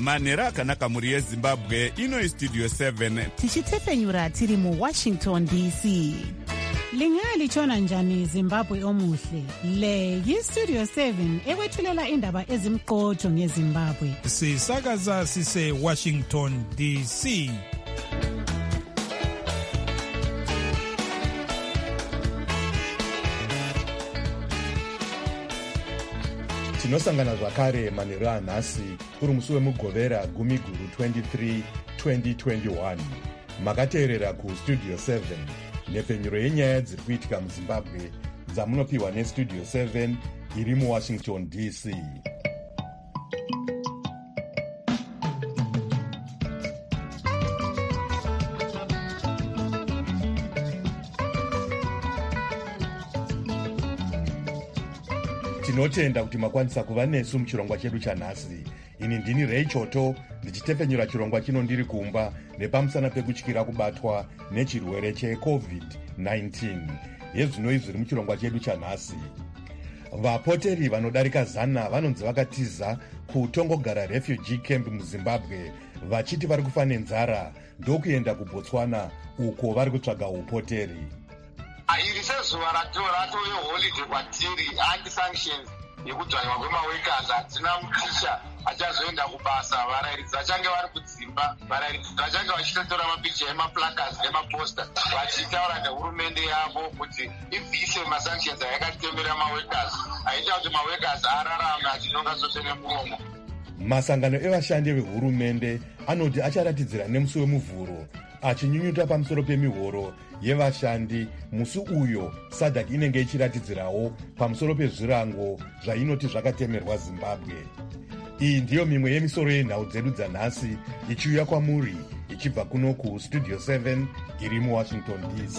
manhero akanaka mhuri yezimbabwe. Ino istudio 7 tichitefenyura tiri muWashington DC. Lingalitshona njani Zimbabwe omuhle? Le yistudio 7 ekwethulela indaba ezimqotho ngeZimbabwe. Sisakaza sise Washington DC. Tinosangana zvakare manhero anhasi uri musi wemugovera gumiguru 23 2021. Makateerera kustudio 7 nhepfenyuro yenyaya dziri kuitika muZimbabwe dzamunopiwa nestudio 7 iri muWashington DC. Tinotenda kuti makwanisa kuva nesu muchirongwa chedu chanhasi. Ini ndini Ray Choto ndichitefenyura chirongwa chino ndiri kumba nepamusana pekutyira kubatwa nechirwere cheCovid-19. Yezvino izviri muchirongwa chedu chanhasi. Vapoteri vanodarika 100 vanonzi vakatiza kutongogara refugee camp muZimbabwe vachiti vari kufa nenzara ndokuenda kuBotswana uko vari kutsvaga upoteri. Iri sezuva rato yeholiday kwatiri, anti-sanctions yekudzvanywa kwemaworkers. Hatina muticha achazoenda kubasa, varairidzi vachange vari kudzimba, varairidzi vachange vachitotora mapicha emaplacards nemaposta vachitaura nehurumende yavo kuti ibvise masanctions ayakatemera maworkers, aita kuti maworkers ararame achinonga zvose nemuromo. Masangano evashandi vehurumende anoti acharatidzira nemusi wemuvhuro achinyunyuta pamusoro pemihoro yevashandi musi uyo SADC inenge ichiratidzirawo pamusoro pezvirango zvainoti zvakatemerwa Zimbabwe. Iyi ndiyo mimwe yemisoro yenhau dzedu dzanhasi ichiuya kwamuri ichibva kuno kustudio 7 iri muWashington DC.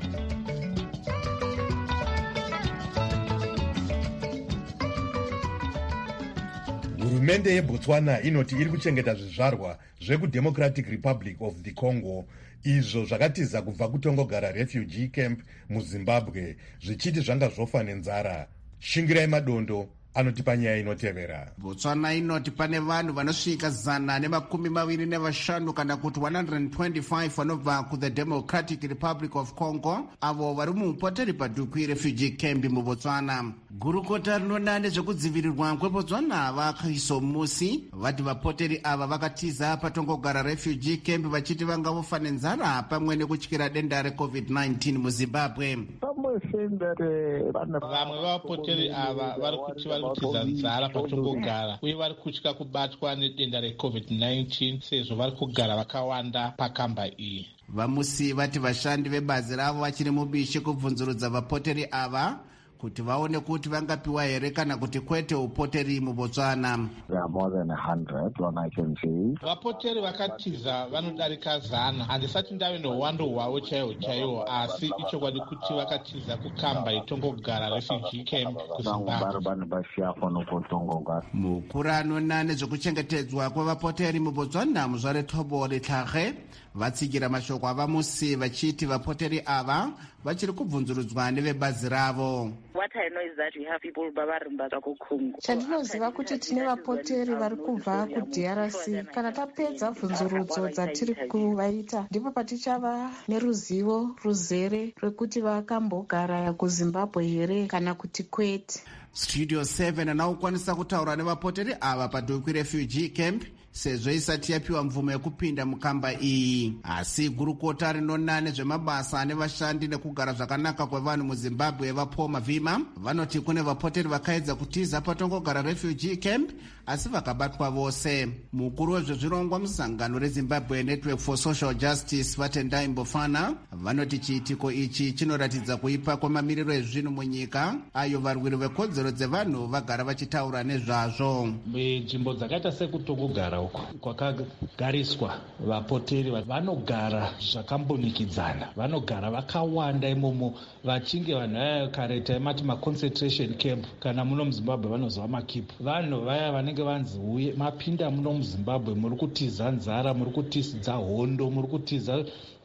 Hurumende yeBotswana inoti iri kuchengeta zvizvarwa zvekuDemocratic Republic of the Congo izvo zvakatiza kubva kutongogara refugee camp muZimbabwe zvichiti zvanga zvofa nenzara. Shingirai Madondo anotipa nyaya inotevera. Botswana inoti pane vanhu vanosvika 125 kana kuti 125 vanobva kuThe Democratic Republic of Congo avo vari muupoteri padhuku refugee camp muBotswana. Gurukota rinona nezvekudzivirirwa kweBotswana vakaiso musi vati vapoteri ava vakatiza patongogara refugee camp vachiti vanga vofa nenzara pamwe nekutyira denda reCovid-19 muZimbabwe. Vamwe vapoteri ava vari kuti vari kutiza nzara patongogara uye vari kutya kubatwa nedenda reCovid-19 sezvo vari kugara vakawanda pakamba iyi. Vamusi vati vashandi vebazi ravo vachiri mubishi kubvunzurudza vapoteri ava kuti vaone kuti vangapiwa here kana kuti kwete upoteri muBotswana. Vapoteri vakatiza vanodarika 100. Handisati ndave nouwando hwavo chaiwo asi ichokwadi kuti vakatiza kukamba itongogara refugee camp kuZimbabwe. Mukuru anona nezvekuchengetedzwa kwevapoteri muBotswana Muzvare Thobo Letlhage vatsigira mashoko avamusi vachiti vapoteri ava vachiri kubvunzurudzwa nevebazi ravo. Chandinoziva kuti tine vapoteri vari kubva kuDRC. Kana tapedza bvunzurudzo dzatiri kuvaita ndipo patichava neruzivo ruzere rwekuti vakambogara kuZimbabwe here kana kuti kwete. Studio 7 anaokwanisa kutaura nevapoteri ava padhuku refugee camp sezvo isati yapiwa mvumo yekupinda mukamba iyi. Asi gurukota rinona nezvemabasa nevashandi nekugara zvakanaka kwevanhu muZimbabwe vaPaul Mavhima vanoti kune vapoteri vakaedza kutiza patongogara refugee camp asi vakabatwa vose. Mukuru wezvezvirongwa musangano reZimbabwe Network for Social Justice Vatendai Mbofana vanoti chiitiko ichi chinoratidza kuipa kwemamiriro ezvinhu munyika ayo varwiri vekodzero dzevanhu vagara vachitaura nezvazvo. Nzvimbo dzakaita sekutongogara uko kwakagariswa vapoteri vanogara zvakambonikidzana, vanogara vakawanda imomo vachinge vanhu vaya kare taimati maconcentration camp kana muno muZimbabwe vanozva makipu. Vanhu vaya vanenge vanzi uye mapinda muno muZimbabwe muri kutiza nzara, muri kutiza hondo, muri kutiza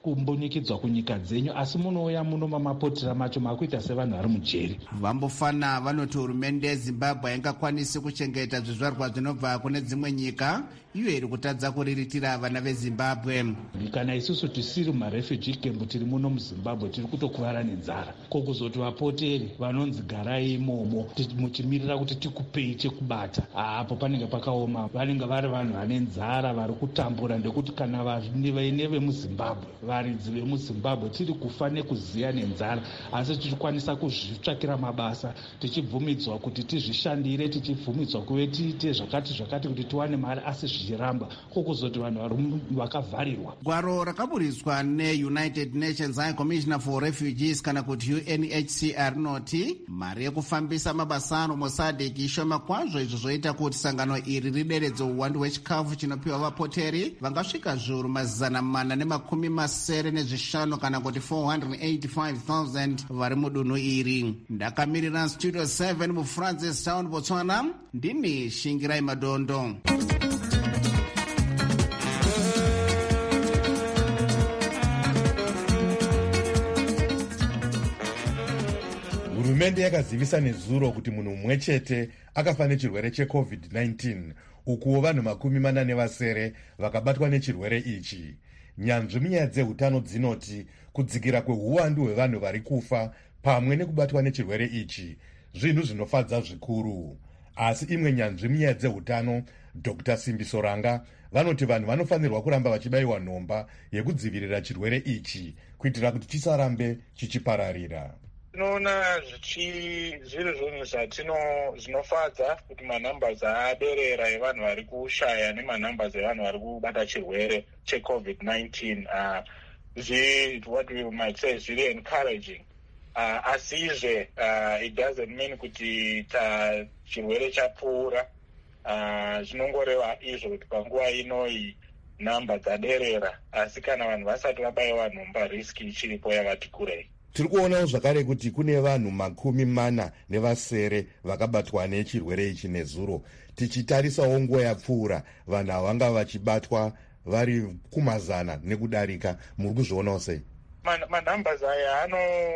kumbunikidzwa kunyika dzenyu, asi munouya muno mamapotera macho makuita sevanhu vari mujeri. Vambofana vanoti hurumende yeZimbabwe haingakwanisi kuchengeta zvizvarwa zvinobva kune dzimwe nyika, iyo iri kutadza kuriritira vana veZimbabwe. Kana isusu tisiri mumarefugee camp tiri muno muZimbabwe tiri kutokuvara nenzara, ko kuzoti vapoteri vanonzi garai imomo muchimirira kuti tikupei chekubata, apo panenge pakaoma. Vanenge vari vanhu vane nzara vari kutambura, ndekuti kana vaine vemuZimbabwe, varidzi vemuZimbabwe, tiri kufa nekuziya nenzara, asi tichikwanisa kuzvitsvakira mabasa, tichibvumidzwa kuti tizvishandire, tichibvumidzwa kuve tiite zvakati kuti tiwane mari, asi zvichiramba kokuzoti vanhu vakavharirwa. Gwaro rakaburiswa neUnited Nations High Commissioner for Refugees kana kuti UNHCR rinoti mari yekufambisa mabasa ano muSADC ishoma kwazvo, izvo zvoita kuti sangano iri rideredze uwandu hwechikafu chinopiwa vapoteri vangasvika zviuru 475 kana kuti 485,000 vari mudunhu iri. Ndakamirira Studio 7 muFrancis Town, Botswana, ndini Shingirai Madondo. Hurumende yakazivisa nezuro kuti munhu mumwe chete akafa nechirwere cheCovid-19, ukuwo vanhu 47 vakabatwa nechirwere ichi. Nyanzvi munyaya dzeutano dzinoti kudzikira kweuwandu hwevanhu vari kufa pamwe nekubatwa nechirwere ichi zvinhu zvinofadza zvikuru. Asi imwe nyanzvi munyaya dzeutano, Dr. Simbi Soranga, vanoti vanhu vanofanirwa kuramba vachibayiwa nhomba yekudzivirira chirwere ichi kuitira kuti chisarambe chichipararira. Tinoona zviri zvinhu zvinofadza kuti manambers aderera evanhu vari kushaya nemanambers evanhu vari kubata chirwere cheCovid-19 what we might say zviri encouraging, asizve it doesn't mean kuti chirwere chapfuura. Zvinongoreva izvo kuti panguva inoi namba dzaderera, asi kana vanhu vasati vabayiwa nhomba riski ichiripo yakati kurei. Tiri kuonawo zvakare kuti kune vanhu 47 vakabatwa nechirwere ichi nezuro. Tichitarisawo nguva yapfuura vanhu ava vanga vachibatwa vari kumazana nekudarika. Muri kuzvionawo sei? Manambers aya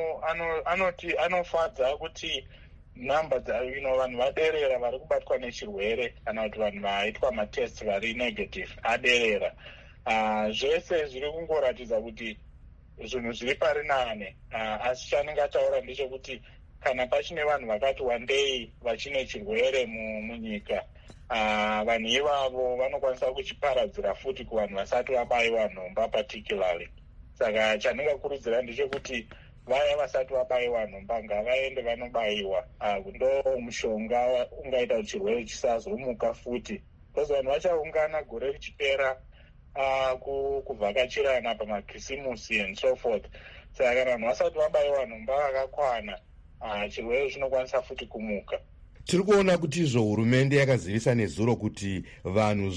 anofadza kuti namba vanhu vaderera vari kubatwa nechirwere, kana kuti vanhu vaitwa matest vari negative aderera. Zvese zviri kungoratidza kuti zvinhu zviri pari nane, asi chanenge ataura ndechekuti kana pachine vanhu vakati wandei vachine chirwere munyika, vanhu ivavo vanokwanisa kuchiparadzira futi kuvanhu vasati vabayiwa nhomba particularly. Saka chanenge kurudzira ndechekuti vaya vasati vabayiwa nhomba ngavaende vanobayiwa, ndo mushonga ungaita kuti chirwere chisazomuka futi, because vanhu vachaungana gore richipera kuvhakachirana pamakirisimusi and so forth. Saka kana vanhu vasati vabayiwa nhomba vakakwana, chirwere chinokwanisa futi kumuka. Tiri kuona kuti izvo hurumende yakazivisa nezuro kuti vanhu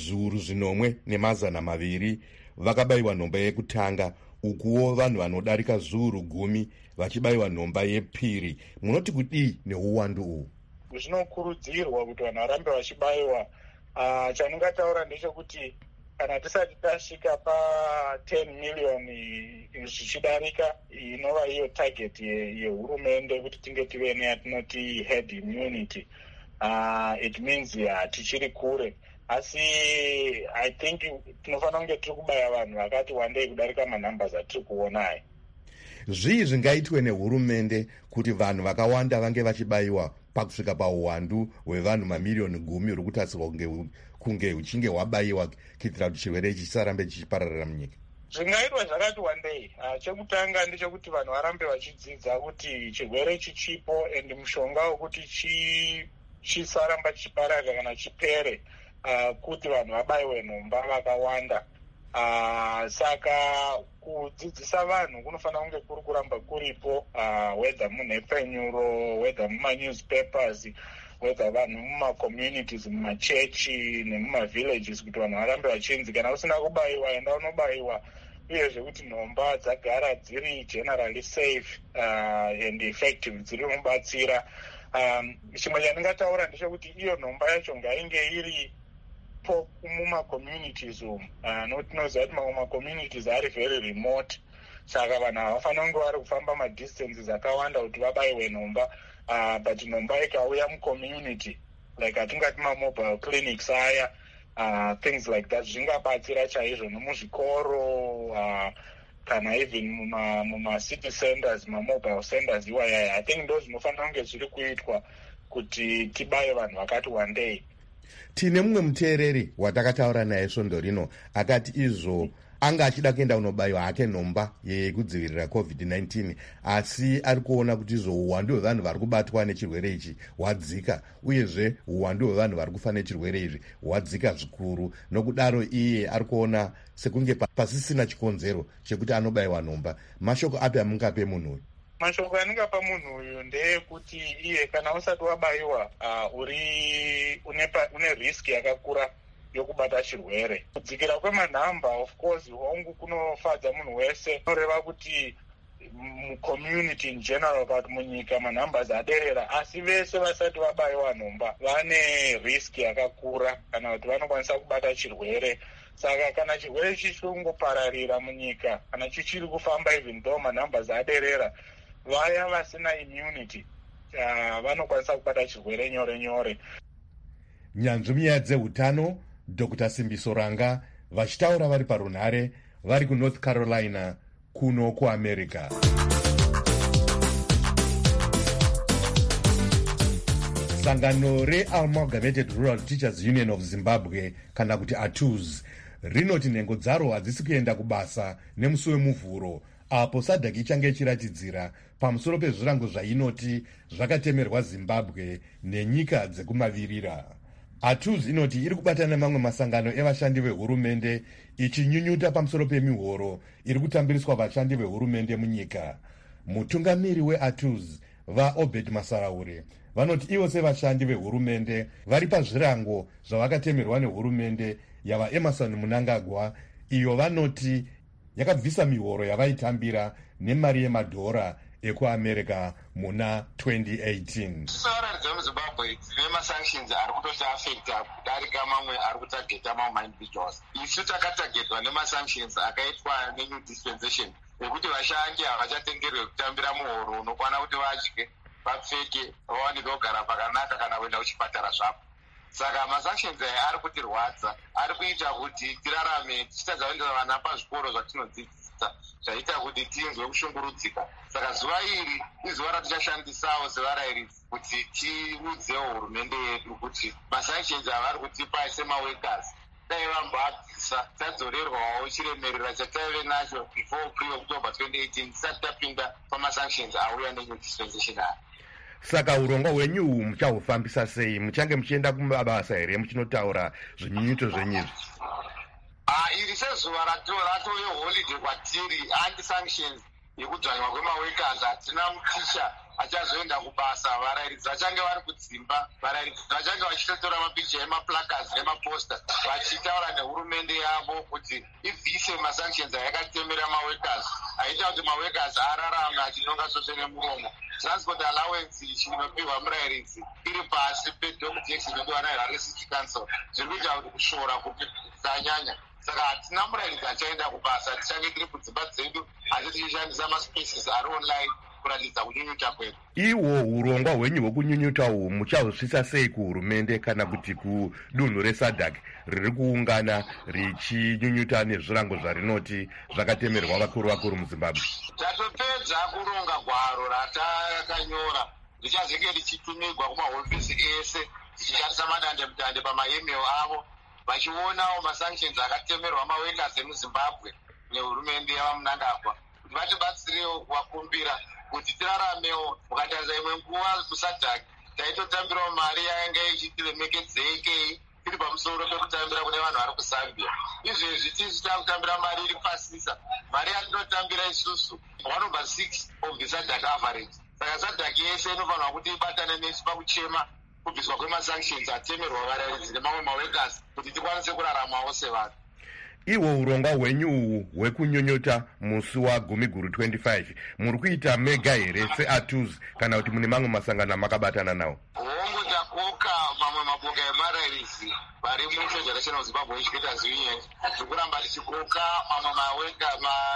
1,200 vakabayiwa nhomba yekutanga, ukuwo vanhu vanodarika 10,000 vachibayiwa nhomba yepiri. Munoti kudii neuwandu uhu? Zvinokurudzirwa kuti vanhu varambe vachibayiwa. Chaningataura ndechekuti kana tisati tasvika pa10 miliyoni zvichidarika, inova iyo target yehurumende kuti tinge tive neyatinoti herd immunity, it means tichiri kure. Asi I think tinofanira kunge tiri kubaya vanhu vakati wandei kudarika manambers atiri kuona aya. Zvii zvingaitwe nehurumende kuti vanhu vakawanda vange vachibayiwa pakusvika pauwandu hwevanhu mamiliyoni 10 uri kutarisirwa kunge huchinge hwabayiwa kuitira kuti chirwere ichi chisarambe chichipararira munyika? Zvingaitwa zvakati wandei. Chekutanga ndechekuti vanhu varambe vachidzidza kuti chirwere chichipo and mushonga wekuti chisaramba chichipararira kana chipere, kuti vanhu vabayiwe nhomba vakawanda. Saka kudzidzisa vanhu kunofanira kunge kuri kuramba kuripo, whether munhepfenyuro, whether mumanewspapers, whether vanhu mumacommunities, mumachechi nemumavillages, kuti vanhu varambe vachinzi kana usina kubayiwa enda unobayiwa, uyezve kuti nhomba dzagara dziri generally safe and effective, dziri mubatsira. Chimwe chandingataura ndechekuti iyo nhomba yacho ngainge iri mumacommunities umu, nokuti tinoziva kuti mamwe macommunities ari very remote, saka vanhu havafanira kunge vari kufamba madistances akawanda kuti vabayiwe nhomba. But nhomba ikauya mucommunity like atingati mamobile clinics aya, things like that zvingabatsira chaizvo nomuzvikoro kana even muma-city centers, ma-mobile centers iwayaya. I think ndo zvinofanira kunge zviri kuitwa kuti tibaye vanhu vakati wandei. Tine mumwe muteereri watakataura naye svondo rino akati izvo anga achida kuenda kunobayiwa hake nhomba yekudzivirira COVID-19, asi ari kuona kuti izvo uwandu hwevanhu vari kubatwa nechirwere ichi hwadzika, uyezve uwandu hwevanhu vari kufa nechirwere izvi hwadzika zvikuru. Nokudaro iye ari kuona sekunge pasisina chikonzero chekuti anobayiwa nhomba. Mashoko api amungape munhu uyu? Mashoko aningapa munhu uyu ndeyekuti iye kana usati wabayiwa une risk yakakura yokubata chirwere. Kudzikira kwemanhamba of course hongu kunofadza munhu wese, noreva kuti mucommunity in general kuti munyika manhambers aderera, asi vese vasati vabayiwa nhomba vane risk yakakura kana kuti vanokwanisa kubata chirwere. Saka kana chirwere chichiri kungopararira munyika kana chichiri kufamba even though manhambers aderera, vaya vasina immunity vanokwanisa kubata chirwere nyore nyore. Nyanzvi munyaya dzeutano Dr. Simbiso Ranga vachitaura vari parunhare vari kuNorth Carolina kuno kuAmerica. Sangano reAmalgamated Rural Teachers Union of Zimbabwe kana kuti ATUZ rinoti nhengo dzaro hadzisi kuenda kubasa nemusi wemuvhuro, apo SADC ichange ichiratidzira pamusoro pezvirango zvainoti zvakatemerwa Zimbabwe nenyika dzekumavirira. ATUZ inoti iri kubatana mamwe masangano evashandi vehurumende ichinyunyuta pamusoro pemihoro iri kutambiriswa vashandi vehurumende munyika. Mutungamiri weATUZ vaObed Masaraure vanoti ivo sevashandi vehurumende vari pazvirango zvavakatemerwa nehurumende yavaEmerson Mnangagwa, iyo vanoti yakabvisa mihoro yavaitambira nemari yemadhora ekuAmerica muna 2018. Sara dzemuZimbabwe dzine masanctions ari kutotafekta kudarika mamwe ari kutageta mamwe individuals. Isu takatagetwa nemasanctions akaitwa neNew Dispensation ekuti vashandi havachatengerwe kutambira muhoro unokwana kuti vadye, vapfeke, vawanike kugara pakanaka kana kuenda kuchipatara zvapo. Saka masanctions aya ari kutirwadza, ari kuita kuti tirarame tichitadza kuendesa vana pazvikoro zvatinodzidzisa, zvaita kuti tinzwe kushungurudzika. Saka zuva iri izuva ratichashandisawo sevarairidzi kuti tiudzewo hurumende yedu kuti masanctions avari kutipa semaworkers dai vamboabvisa, tadzorerwawo chiremerera chataive nacho before pre-October 2018 tisati tapinda pamasanctions auya neNew Dispensation aya. Saka urongwa hwenyu muchahufambisa sei? Muchange muchienda kumabasa here muchinotaura zvinyunyuto zvenyizvi? Iri sezuva ratove holiday kwatiri, anti-sanctions yekudzvanywa kwemaworkers. Hatina muticha achazoenda kubasa, varairidzi vachange vari kudzimba, varairidzi vachange vachitotora mapicha emaplacards nemaposta vachitaura nehurumende yavo kuti ibvise masanctions ayakatemera maworkers, aita kuti maworkers ararame achinonga sose nemuromo. Transport allowance inopiwa murairidzi iri pasi pedomutex inodiwa naHarare City Council, zviri kuita kuti kushora kusanyanya. Saka hatina murairidzi achaenda kubasa, tichange tiri kudzimba dzedu asi tichishandisa maspaces ari online kuratidza kunyunyuta kwedu. Iwo urongwa hwenyu hwekunyunyuta uhu muchahusvisa sei kuhurumende kana kuti kudunhu reSADC riri kuungana richinyunyuta nezvirango zvarinoti zvakatemerwa vakuru muZimbabwe? Tatopedza kuronga gwaro ratakanyora, richazenge richitumigwa kumahofisi ese, tichishandisa madandemutande pamaemail avo, vachionawo masanctions akatemerwa maworkers emuZimbabwe nehurumende yavaMnangagwa, kuti vatibatsirewo kuvakumbira kuti tiraramewo. Mukatarisa imwe nguva muSADC taitotambirawo mari yainge ichitiremekedzei tiri pamusoro pekutambira kune vanhu vari kuZambia. Izvezvi tisu takutambira mari iri pasisa, mari yatinotambira isusu 1/6 of the SADC average. Saka SADC yese inofanirwa kuti ibatane nesu pakuchema kubviswa kwemasanctions atemerwa varairidzi nemamwe maworkers kuti tikwanise kuraramawo sevanhu. Iwo urongwa hwenyu hwekunyunyuta musi waGumiguru 25 muri kuita mega here seATUZ kana kuti mune mamwe masangano makabatana nawo? Hongu takoka mamwe maboka emarairidzi vari muFederation of Zimbabwe Educators Union, tikuramba tichikoka mamwe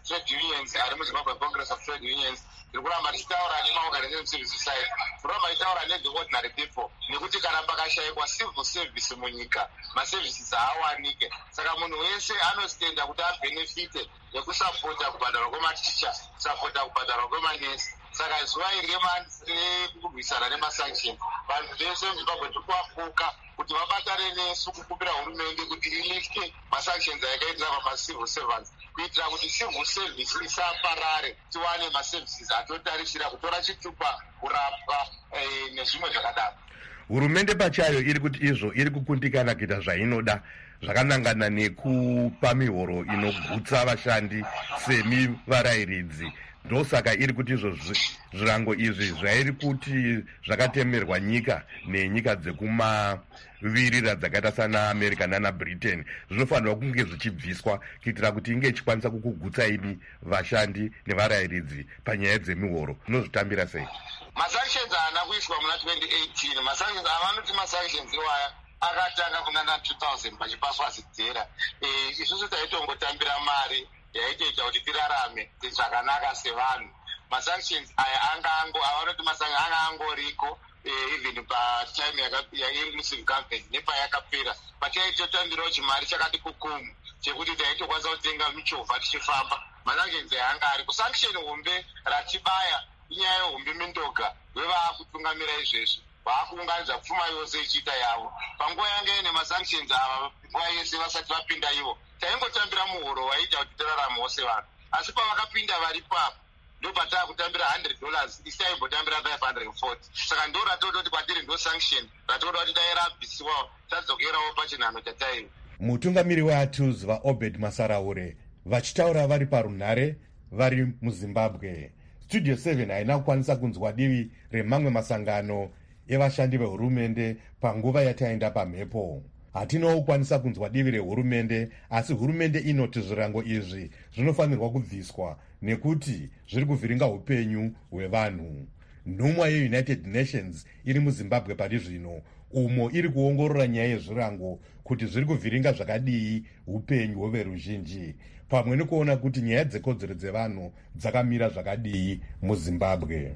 trade unions ari muzimbabwe congress of trade unions tiri kuramba tichitaura nemaorganization civil society, kuramba tichitaura nethe ordinary people, nekuti kana pakashayikwa civil service munyika maservices haawanike. Saka munhu wese anostenda kuti abhenefite nekusapota kubhadharwa kwematicha, kusapota kubhadharwa kwemanesi. Saka zuva iri rekurwisana nemasanction, vanhu vese muzimbabwe tikuvafuka kuti vabatane nesu kukumbira hurumende kuti ilifte masanctions ayakaitira pamacivil servants, kuitira kuti civil service isaparare, tiwane maservices atotarisira kutora chitupa, kurapwa nezvimwe zvakadaro. Hurumende pachayo iri kuti izvo iri kukundikana kuita zvainoda zvakanangana nekupa mihoro inogutsa vashandi semi varayiridzi. Ndosaka iri kuti izvo zvirango izvi zvairi kuti zvakatemerwa nyika nenyika dzekumavirira dzakaita sana America nana Britain zvinofanirwa kunge zvichibviswa kuitira kuti inge ichikwanisa kukugutsa imi vashandi nevarayiridzi panyaya dzemihoro. Unozvitambira sei? Masanctions haana kuiswa muna 2018. Masanctions avanoti masanctions iwaya akatanga kunana 2000 pachipaswa zidhera. Isusu taitongotambira mari yaitoita kuti tirarame zvakanaka sevanhu. Masanctions aya avanoti masanctions anga angoriko even patime yairi mucivil campaign nepayakapera, pataitotambirawo chimari chakati kukumu chekuti taitokwanisa kutenga michovha tichifamba. Masanctions aya anga ari kusanction hombe ratibaya inyaya yehombe mindoga vevaakutungamira izvezvi vaakuunganidza pfuma yose ichiita yavo. Panguva yange ine masanctions ava nguva yese vasati vapinda ivo taingotambira muhoro waita kuti tiraramawo sevanhu, asi pavakapinda vari papo ndopatava kutambira $100 isi taimbotambira 540. Saka ndo ratodoti kwatiri ndo sanction ratoda kuti tairabhisiwawo tadzokerawo pachinhano chataiva. Mutungamiri waTools vaObed Masaraure vachitaura vari parunhare vari muZimbabwe. Studio 7 haina kukwanisa kunzwa divi remamwe masangano evashandi vehurumende panguva yataenda pamhepo. Hatinowo kukwanisa kunzwa divi rehurumende, asi hurumende inoti zvirango izvi zvinofanirwa kubviswa nekuti zviri kuvhiringa upenyu hwevanhu. Nhumwa yeUnited Nations iri muZimbabwe pari zvino, umo iri kuongorora nyaya yezvirango kuti zviri kuvhiringa zvakadii upenyu hweveruzhinji, pamwe nekuona kuti nyaya dzekodzero dzevanhu dzakamira zvakadii muZimbabwe.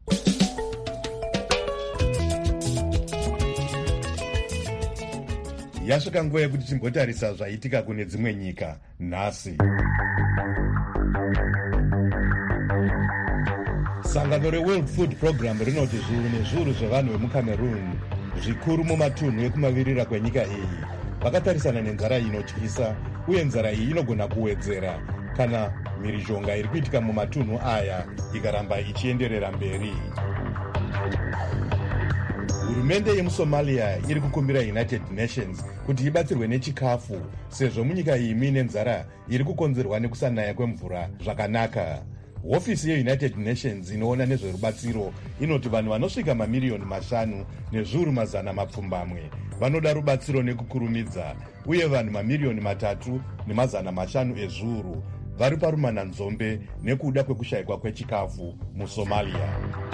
Yasvika nguva yekuti timbotarisa zvaitika kune dzimwe nyika nhasi. Sangano reWorld Food Program rinoti zviuru nezviuru zvevanhu vemuCameroon, zvikuru mumatunhu ekumavirira kwenyika iyi, vakatarisana nenzara inotyisa, uye nzara iyi inogona kuwedzera kana mhirizhonga iri kuitika mumatunhu aya ikaramba ichienderera mberi. Hurumende yemuSomalia iri kukumbira United Nations kuti ibatsirwe nechikafu sezvo munyika iyi muine nzara iri kukonzerwa nekusanaya kwemvura zvakanaka. Hofisi yeUnited Nations inoona nezverubatsiro inoti vanhu vanosvika mamiliyoni 5 nezviuru 100 vanoda rubatsiro nekukurumidza, uye vanhu mamiliyoni 3,500 ezviuru vari parumananzombe nekuda kwekushayikwa kwechikafu muSomalia.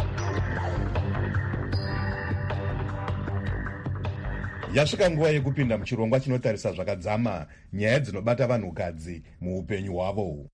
Yasvika nguva yekupinda muchirongwa chinotarisa zvakadzama nyaya dzinobata vanhukadzi muupenyu hwavo.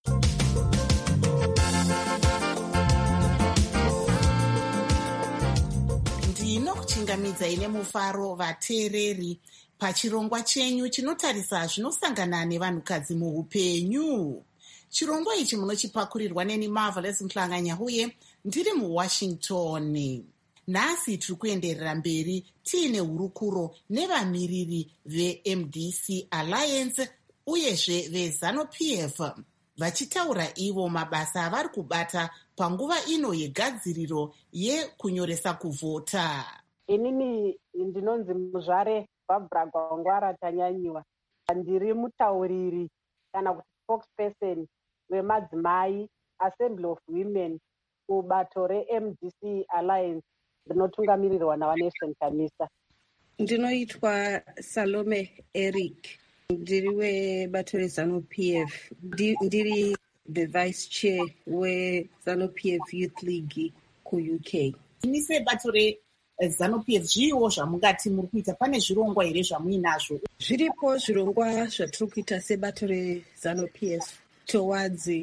Ndinokuchingamidzai nemufaro vateereri pachirongwa chenyu chinotarisa zvinosangana nevanhukadzi muupenyu. Chirongwa ichi munochipakurirwa neni Marvelous Mhlanganya uye ndiri muWashington. Nhasi tiri kuenderera mberi tiine hurukuro nevamiriri veMDC Alliance uyezve veZANU-PF vachitaura ivo mabasa avari kubata panguva ino yegadziriro yekunyoresa kuvhota. Inini ndinonzi Muzvare Barbara Gwangwara Tanyanyiwa. Ndiri mutauriri kana kuti spokesperson wemadzimai Assembly of Women kubato reMDC Alliance rinotungamirirwa naVanation Kamisa. Ndinoitwa Salome Eric. Ndiri webato reZANU-PF. Ndiri the vice chair weZANU-PF Youth League kuUK. Inise bato reZANU-PF zviiwo zvamungati muri kuita, pane zvirongwa here zvamuinazvo? Zviripo zvirongwa zvatiri kuita sebato reZANU-PF. towards the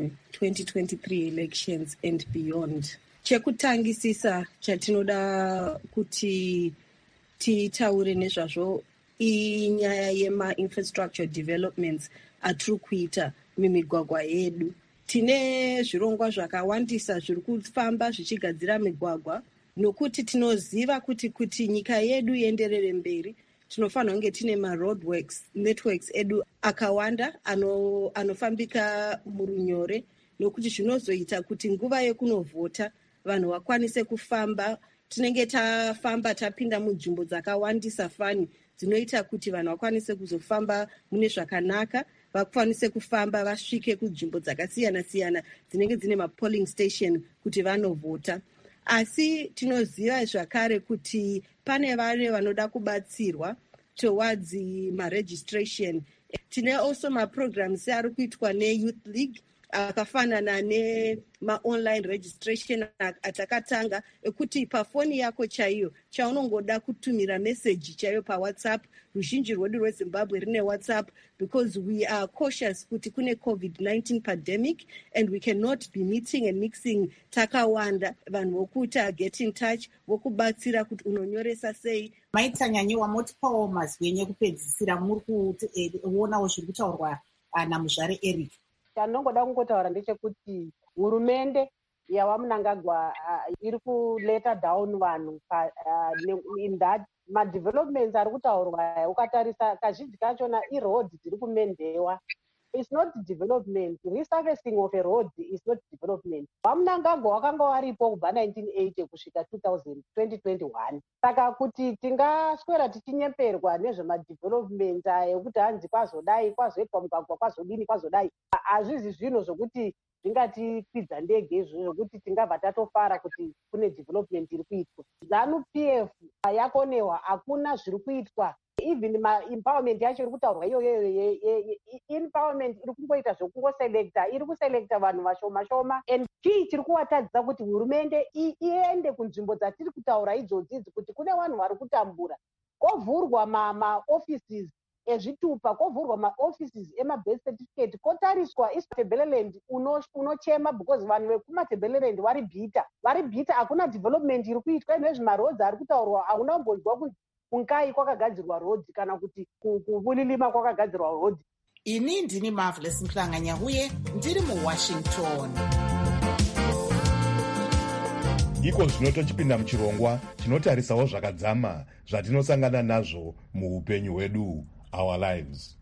2023 elections and beyond. Chekutangisisa chatinoda kuti titaure nezvazvo inyaya yema-infrastructure developments atiri kuita mimigwagwa yedu. Tine zvirongwa zvakawandisa zviri kufamba zvichigadzira migwagwa, nokuti tinoziva kuti nyika yedu ienderere mberi tinofanira kunge tine ma-roadworks networks edu akawanda anofambika murunyore, nokuti zvinozoita kuti nguva yekunovhota vanhu vakwanise kufamba. Tinenge tafamba tapinda munzvimbo dzakawandisa fani dzinoita kuti vanhu vakwanise kuzofamba mune zvakanaka, vakwanise kufamba vasvike kunzvimbo dzakasiyana-siyana dzinenge dzine ma-polling station kuti vanovhota. Asi tinoziva zvakare kuti pane vane vanoda kubatsirwa towards ma-registration. Tine also ma-programs ari kuitwa ne-Youth League akafanana nema-online registration atakatanga, ekuti pafoni yako chaiyo chaunongoda kutumira message chaiyo paWhatsApp. Ruzhinji rwedu rweZimbabwe rine WhatsApp because we are cautious kuti kune COVID-19 pandemic and we cannot be meeting and mixing takawanda. Vanhu vokuta get in touch, vokubatsira kuti unonyoresa sei. Maitsanyanyiwa motipawo mazwi ekupedzisira, muri kuonawo zviri kutaurwa naMuzvare Eric. Chandinongoda kungotaura ndechekuti hurumende yawaMnangagwa iri kuleta down vanhu in that ma-developments ari kutaurwa. Ukatarisa kazhinji kachona i-roads dziri kumendewa. It's not development. Resurfacing of a road is not development. WaMnangagwa wakanga waripo kubva 1980 kusvika 2021. Saka kuti tingaswera tichinyeperwa nezvema-development ekuti hanzi kwazodai, kwazoitwa mugwagwa, kwazodini, kwazodai, hazvizi zvinhu zvokuti zvingatikwidza ndege izvo zvokuti tingabva tatofara kuti kune development iri kuitwa. ZANU-PF yakonewa, hakuna zviri kuitwa. Even ma-empowerment yacho iri kutaurwa iyoyo empowerment iri kungoita zvokungoselekta, iri kuselekta vanhu vashoma-shoma. And chii chiri kuvatadzisa kuti hurumende iende kunzvimbo dzatiri kutaura idzodzi kuti kune vanhu vari kutambura. Kovhurwa ma-offices ezvitupa, kovhurwa ma-offices ema-birth certificate, kotariswa Thebeleland unochema because vanhu vekumaThebeleland vari bhita, hakuna development iri kuitwa. Nezvima-roads ari kutaurwa hakuna kumbonzwa kuti kunkai kwakagadzirwa road kana kuti kuVulilima kwakagadzirwa road. Ini ndini Marvelous Mhlanganya uye ndiri muWashington. Iko zvino tochipinda muchirongwa chinotarisawo zvakadzama zvatinosangana nazvo muupenyu hwedu, our lives.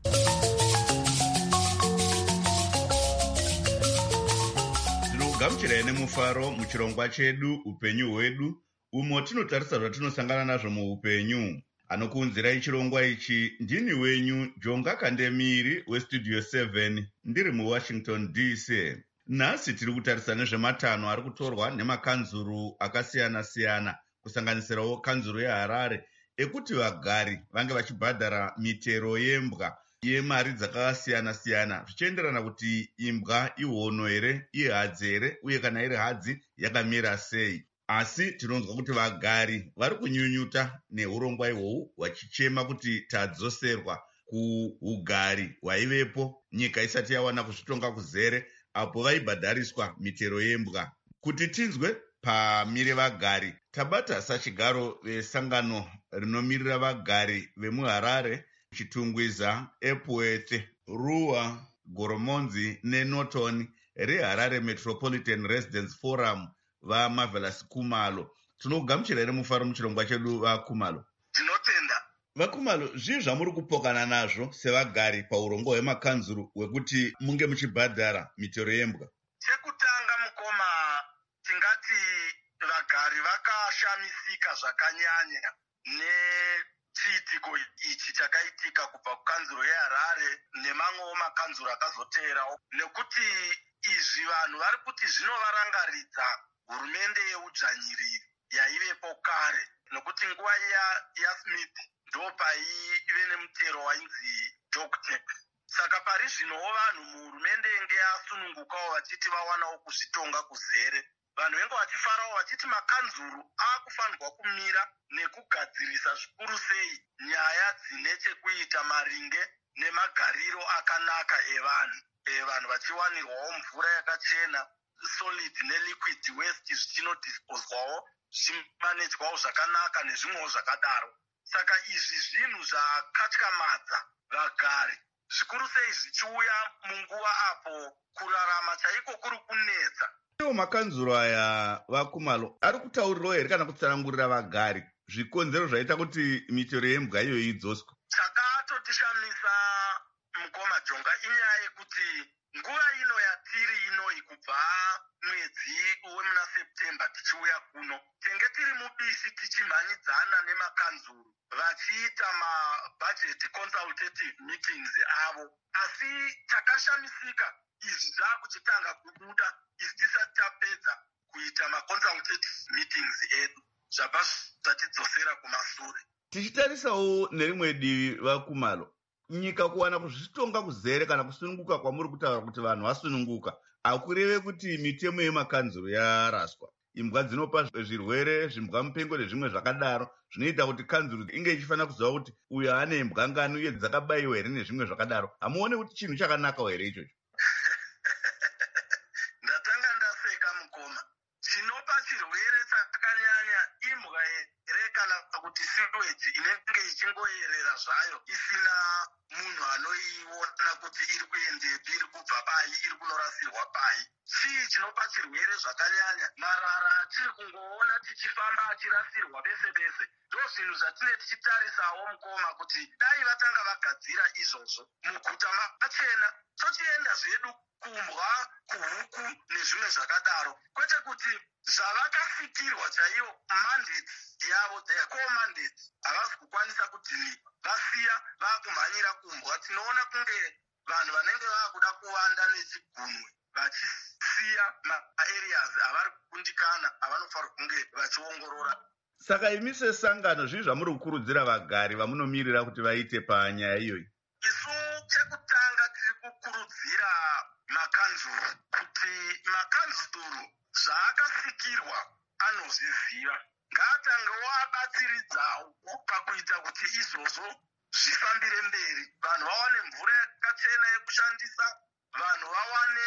Tinogamuchirai nemufaro muchirongwa chedu upenyu hwedu, umo tinotarisa zvatinosangana nazvo muupenyu. Anokuunzirai chirongwa ichi ndini wenyu Jonga Kandemiri weStudio 7 ndiri muWashington DC. Nhasi tiri kutarisa nezvematanho ari kutorwa nemakanzuru akasiyana-siyana, kusanganisirawo kanzuru yeHarare ekuti vagari vange vachibhadhara mitero yembwa yemari dzakasiyana-siyana zvichienderana kuti imbwa ihono here, ihadzi here, uye kana iri hadzi yakamira sei. Asi tinonzwa kuti vagari vari kunyunyuta neurongwa ihwohwu vachichema kuti tadzoserwa kuugari hwaivepo nyika isati yawana kuzvitonga kuzere, apo vaibhadhariswa mitero yembwa. Kuti tinzwe pamire vagari, tabata sachigaro vesangano rinomirira vagari vemuHarare, Chitungwiza, Epworth, Ruwa, Goromonzi neNorton reHarare Metropolitan Residents Forum vaMarvelous Kumalo. Tinogamuchirai nemufaro muchirongwa chedu vaKumalo. Tinotenda. VaKumalo, zvii zvamuri kupokana nazvo sevagari paurongwa hwemakanzuru hwekuti munge muchibhadhara mitero yembwa? Chekutanga mukoma, tingati vagari vakashamisika zvakanyanya nechiitiko ichi chakaitika kubva kukanzuro yeHarare nemamwewo makanzuro akazoteerawo, nekuti izvi vanhu vari kuti zvinovarangaridza hurumende yeudzvanyiriri yaivepo kare, nokuti nguva yaSmith ndopaive nemutero wainzi DocTax. Saka pari zvinowo vanhu muhurumende yenge yasunungukawo vachiti vawanawo kuzvitonga kuzere. Vanhu venge vachifarawo vachiti makanzuru akufanirwa kumira nekugadzirisa zvikuru sei nyaya dzine chekuita maringe nemagariro akanaka evanhu. vanhu vachiwanirwawo mvura yakachena, solid neliquid waste zvichinodisposwawo zvichimanejwawo zvakanaka nezvimwewo zvakadaro. Saka izvi zvinhu zvakatyamadza vagari, zvikuru sei zvichiuya munguva apo kurarama chaiko kuri kunetsa. Iwo makanzuro aya vaKumalo ari kutaurirawo here kana kutsanangurira vagari zvikonzero zvaita kuti mitero yembwa iyoyi idzoswe? Chakatotishamisa mukoma Jonga inyaya yekuti nguva ino yatiri inoyi kubva mwedzi wemuna September tichiuya kuno tenge tiri mubisi tichimhanyidzana nemakanzuru vachiita mabudget consultative meetings avo, asi takashamisika izvi zvakuchitanga kubuda isi tisati tapedza kuita maconsultative meetings edu zvabva zvatidzosera kumashure. Tichitarisawo nerimwe divi vaKumalo, nyika kuwana kuzvitonga kuzere kana kusununguka kwamuri kutaura kuti vanhu vasununguka hakureve kuti mitemo yemakanzuro yaraswa. Imbwa dzinopa zvirwere, zvimbwa mupengo nezvimwe zvakadaro zvinoita kuti kanzuro inge ichifanira kuziva kuti uyo ane imbwa ngano uye dzakabayiwa here nezvimwe zvakadaro. Hamuone kuti chinhu chakanaka here ichocho? Ndatanga ndaseka mukoma. Chinopa chirwere chakanyanya imbwa here kana kuti sewage inenge ichingoyerera zvayo isina munhu anoiona kuti iri kuendepi, iri kubva pai, iri kunorasirwa pai. Chii chinopa chirwere zvakanyanya? Marara atiri kungoona tichifamba achirasirwa pese pese. Ndozvinhu zvatine tichitarisawo mukoma kuti dai vatanga vagadzira izvozvo muguta machena tochienda zvedu kumbwa, kuhuku nezvimwe zvakadaro, kwete kuti zvavakafikirwa chaivo mandates yavo, their core mandates havasi kukwanisa kudhiliva, vasiya vakumhanyira kumbwa. Tinoona kunge vanhu vanenge vakuda kuvanda nechigunwe vachisiya maareas avari kukundikana avanofanirwa kunge vachiongorora. Saka imi sesangano zvii zvamuri kukurudzira vagari vamunomirira kuti vaite panyaya iyoyi? Isu chekutanga tiri kukurudzira makanzuru kuti makanzuru zvaakasikirwa anozviziva, ngaatangewo abatsiridzawo pakuita kuti izvozvo zvifambire mberi, vanhu vawane mvura yakachena yekushandisa, vanhu vawane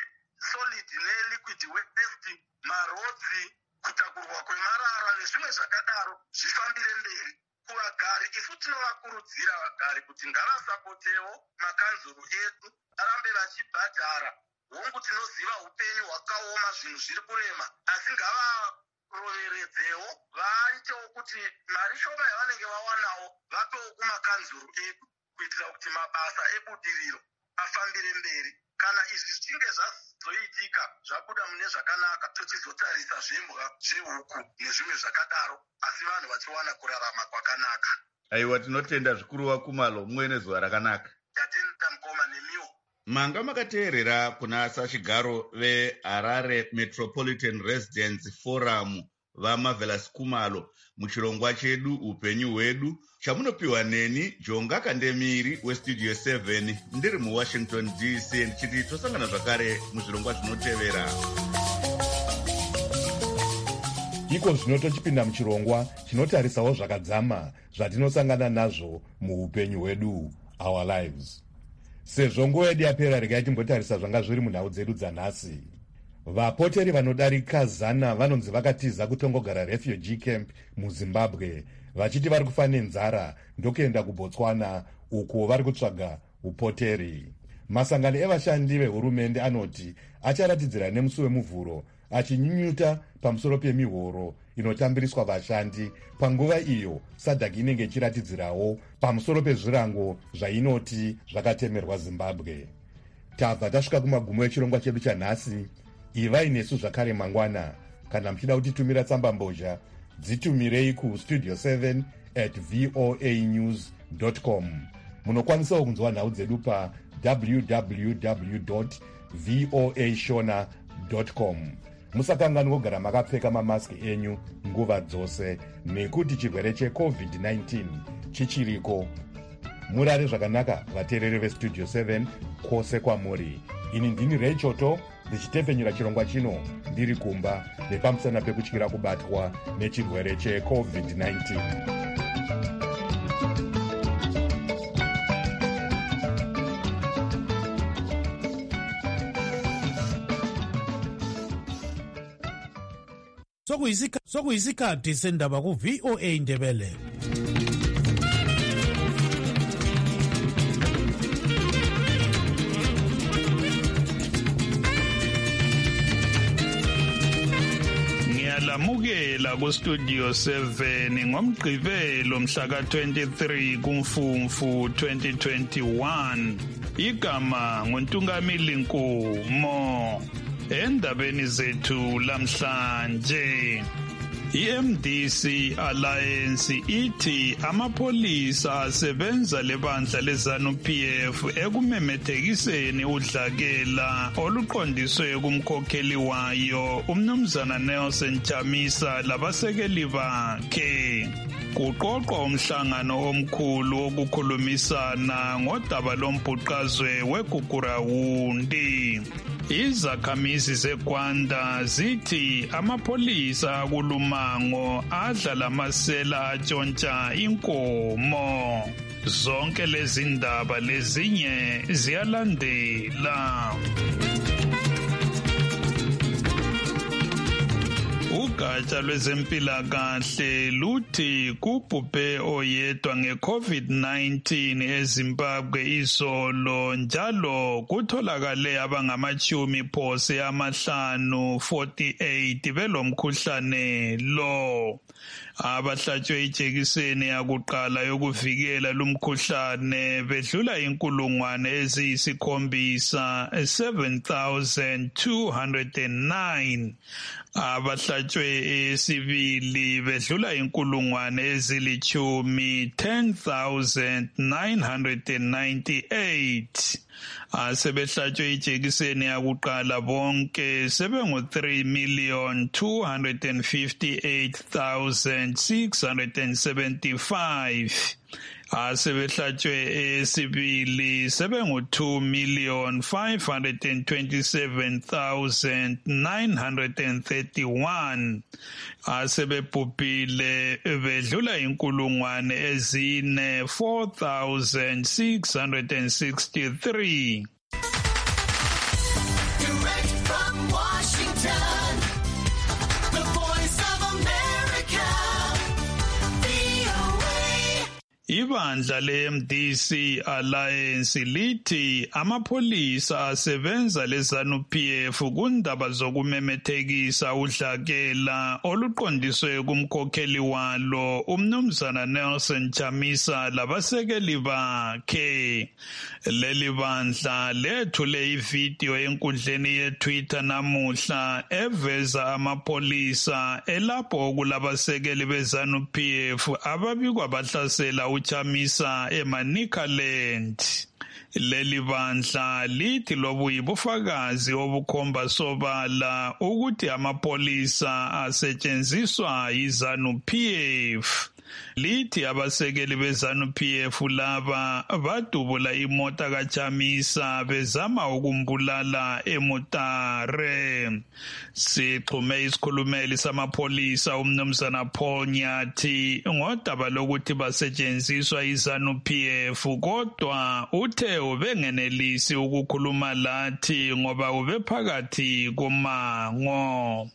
solid neliquid waste, marodzi, kutakurwa kwemarara nezvimwe zvakadaro zvifambire mberi. Kuvagari isu tinovakurudzira vagari kuti ngavasapotewo makanzuru edu arambe vachibhadhara hongu. Tinoziva upenyu hwakaoma, zvinhu zviri kurema, asi ngavaroveredzewo vaitewo kuti mari shoma yavanenge vawanawo vapewo kumakanzuru edu kuitira kuti mabasa ebudiriro afambire mberi. Kana izvi zvichinge zvazoitika zvabuda mune zvakanaka, tochizotarisa zvembwa, zvehuku nezvimwe zvakadaro, asi vanhu vachiwana kurarama kwakanaka. Aiwa, tinotenda zvikuru vaKumalo, muwe nezuva rakanaka. Tatenda mukoma nemiwo. Manga makateerera kuna sachigaro veHarare Metropolitan Residents Forum vaMarvelous Kumalo muchirongwa chedu upenyu hwedu chamunopiwa neni Jonga Kandemiri westudio 7 ndiri muWashington DC, ndichiti tosangana zvakare muzvirongwa zvinotevera. Iko zvino tochipinda muchirongwa chinotarisawo zvakadzama zvatinosangana nazvo muupenyu hwedu, our lives. Sezvo nguva yedu yapera, regai timbotarisa zvanga zviri munhau dzedu dzanhasi. Vapoteri vanodarika 100 vanonzi vakatiza kutongogara refugee camp muZimbabwe vachiti vari kufa nenzara ndokuenda kuBotswana uko vari kutsvaga upoteri. Masangano evashandi vehurumende anoti acharatidzira nemusi wemuvhuro achinyunyuta pamusoro pemihoro inotambiriswa vashandi panguva iyo SADC inenge ichiratidzirawo pamusoro pezvirango zvainoti zvakatemerwa Zimbabwe. Tabva tasvika kumagumo echirongwa chedu chanhasi. Ivai nesu zvakare mangwana. Kana muchida kutitumira tsamba mbozha, dzitumirei kustudio 7@voanews.com. Munokwanisawo kunzwa nhau dzedu pa www.voashona.com. Musakanganwa kugara makapfeka mamaski enyu nguva dzose nekuti chirwere cheCovid-19 chichiriko. Murare zvakanaka vateereri vestudio 7 kwose kwamuri. Ini ndini Rechoto ndichitepfenyura chirongwa chino ndiri kumba nepamusana pekutyira kubatwa nechirwere cheCovid-19. sokuyisikhathi sendaba ku-VOA Indebele. Lamukela ku Studio 7 ngomgqibelo mhla ka-23 kuMfumfu 2021. Igama nguNtungamili Nkumo. Endabeni zethu lamhlanje, iMDC Alliance ithi amapolisa asebenza lebandla leZANU-PF ekumemethekiseni udlakela oluqondiswe kumkhokheli wayo umnumzana Nelson Chamisa labasekeli bakhe. Kuqoqwa umhlangano omkhulu wokukhulumisana ngodaba lombhuqazwe weGugurawundi. Izakhamizi zeGwanda zithi amapolisa akulumango adla lamasela atshontsha inkomo. Zonke lezi ndaba lezinye ziyalandela. Ugatsha lwezempilakahle luthi kubhubhe oyedwa nge-COVID-19 eZimbabwe izolo, njalo kutholakale abangamachumi phose amahlanu 48 belomkhuhlane lo. Abahlatshwe ijekiseni yakuqala yokuvikela lumkhuhlane bedlula inkulungwane eziyikhombisa 7,209. Abahlatshwe esibili bedlula inkulungwane ezilitshumi 10,998. Asebehlatshwe ijekiseni yakuqala bonke sebengu 3,258,675. Asebehlatshwe esibili sebengu 2,527,931. Asebebhubhile bedlula inkulungwane ezine 4,663. Direct from Washington, the Voice of America, VOA. Ibandla leMDC Alliance lithi amapolisa asebenza leZANU-PF kundaba zokumemethekisa udlakela oluqondiswe kumkhokheli walo umnumzana Nelson Chamisa labasekeli bakhe. Leli bandla lethule ivideo enkundleni yeTwitter namuhla eveza amapolisa elapho kulabasekeli beZANU-PF ababikwa bahlasela uChamisa eManicaland. Leli bandla lithi lobu yibufakazi obukhomba sobala ukuthi amapolisa asetshenziswa yiZANU-PF. Lithi abasekeli beZANU-PF laba badubula imota kaChamisa bezama ukumbulala eMutare. Sixhume isikhulumeli samapolisa umnumzana Paul Nyathi ngodaba lokuthi basetshenziswa yiZANU-PF, kodwa uthe ubengenelisi ukukhuluma lathi ngoba ubephakathi komango.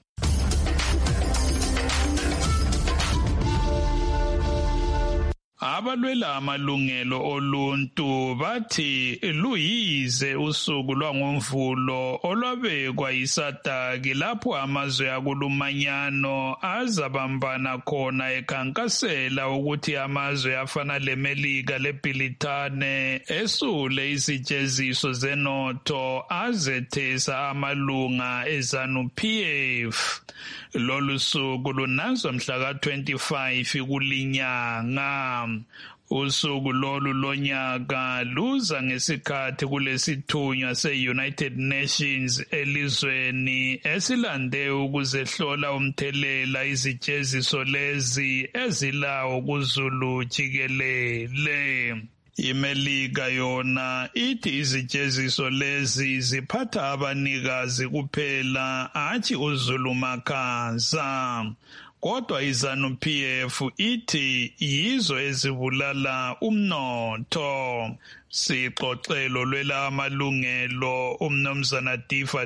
Abalwela amalungelo oluntu bathi luyize usuku lwangomvulo olwabekwa yiSADC lapho amazwe akulumanyano azabambana khona ekhankasela ukuthi amazwe afana leMelika leBritane esule izijeziso zenotho azethesa amalunga eZANU-PF. Lolu suku lunazwa mhla ka-25 kulinyanga. Usuku lolu lonyaka luza ngesikhathi kulesithunywa se-United Nations elizweni esilande ukuzehlola umthelela izijeziso lezi ezilawo kuzulu jikelele. iMelika yona ithi izijeziso lezi ziphatha abanikazi kuphela hatshi uzulumakhaza. Kodwa iZANU-PF ithi yizo ezibulala umnotho. Sixoxelo lwela amalungelo umnumzana Difa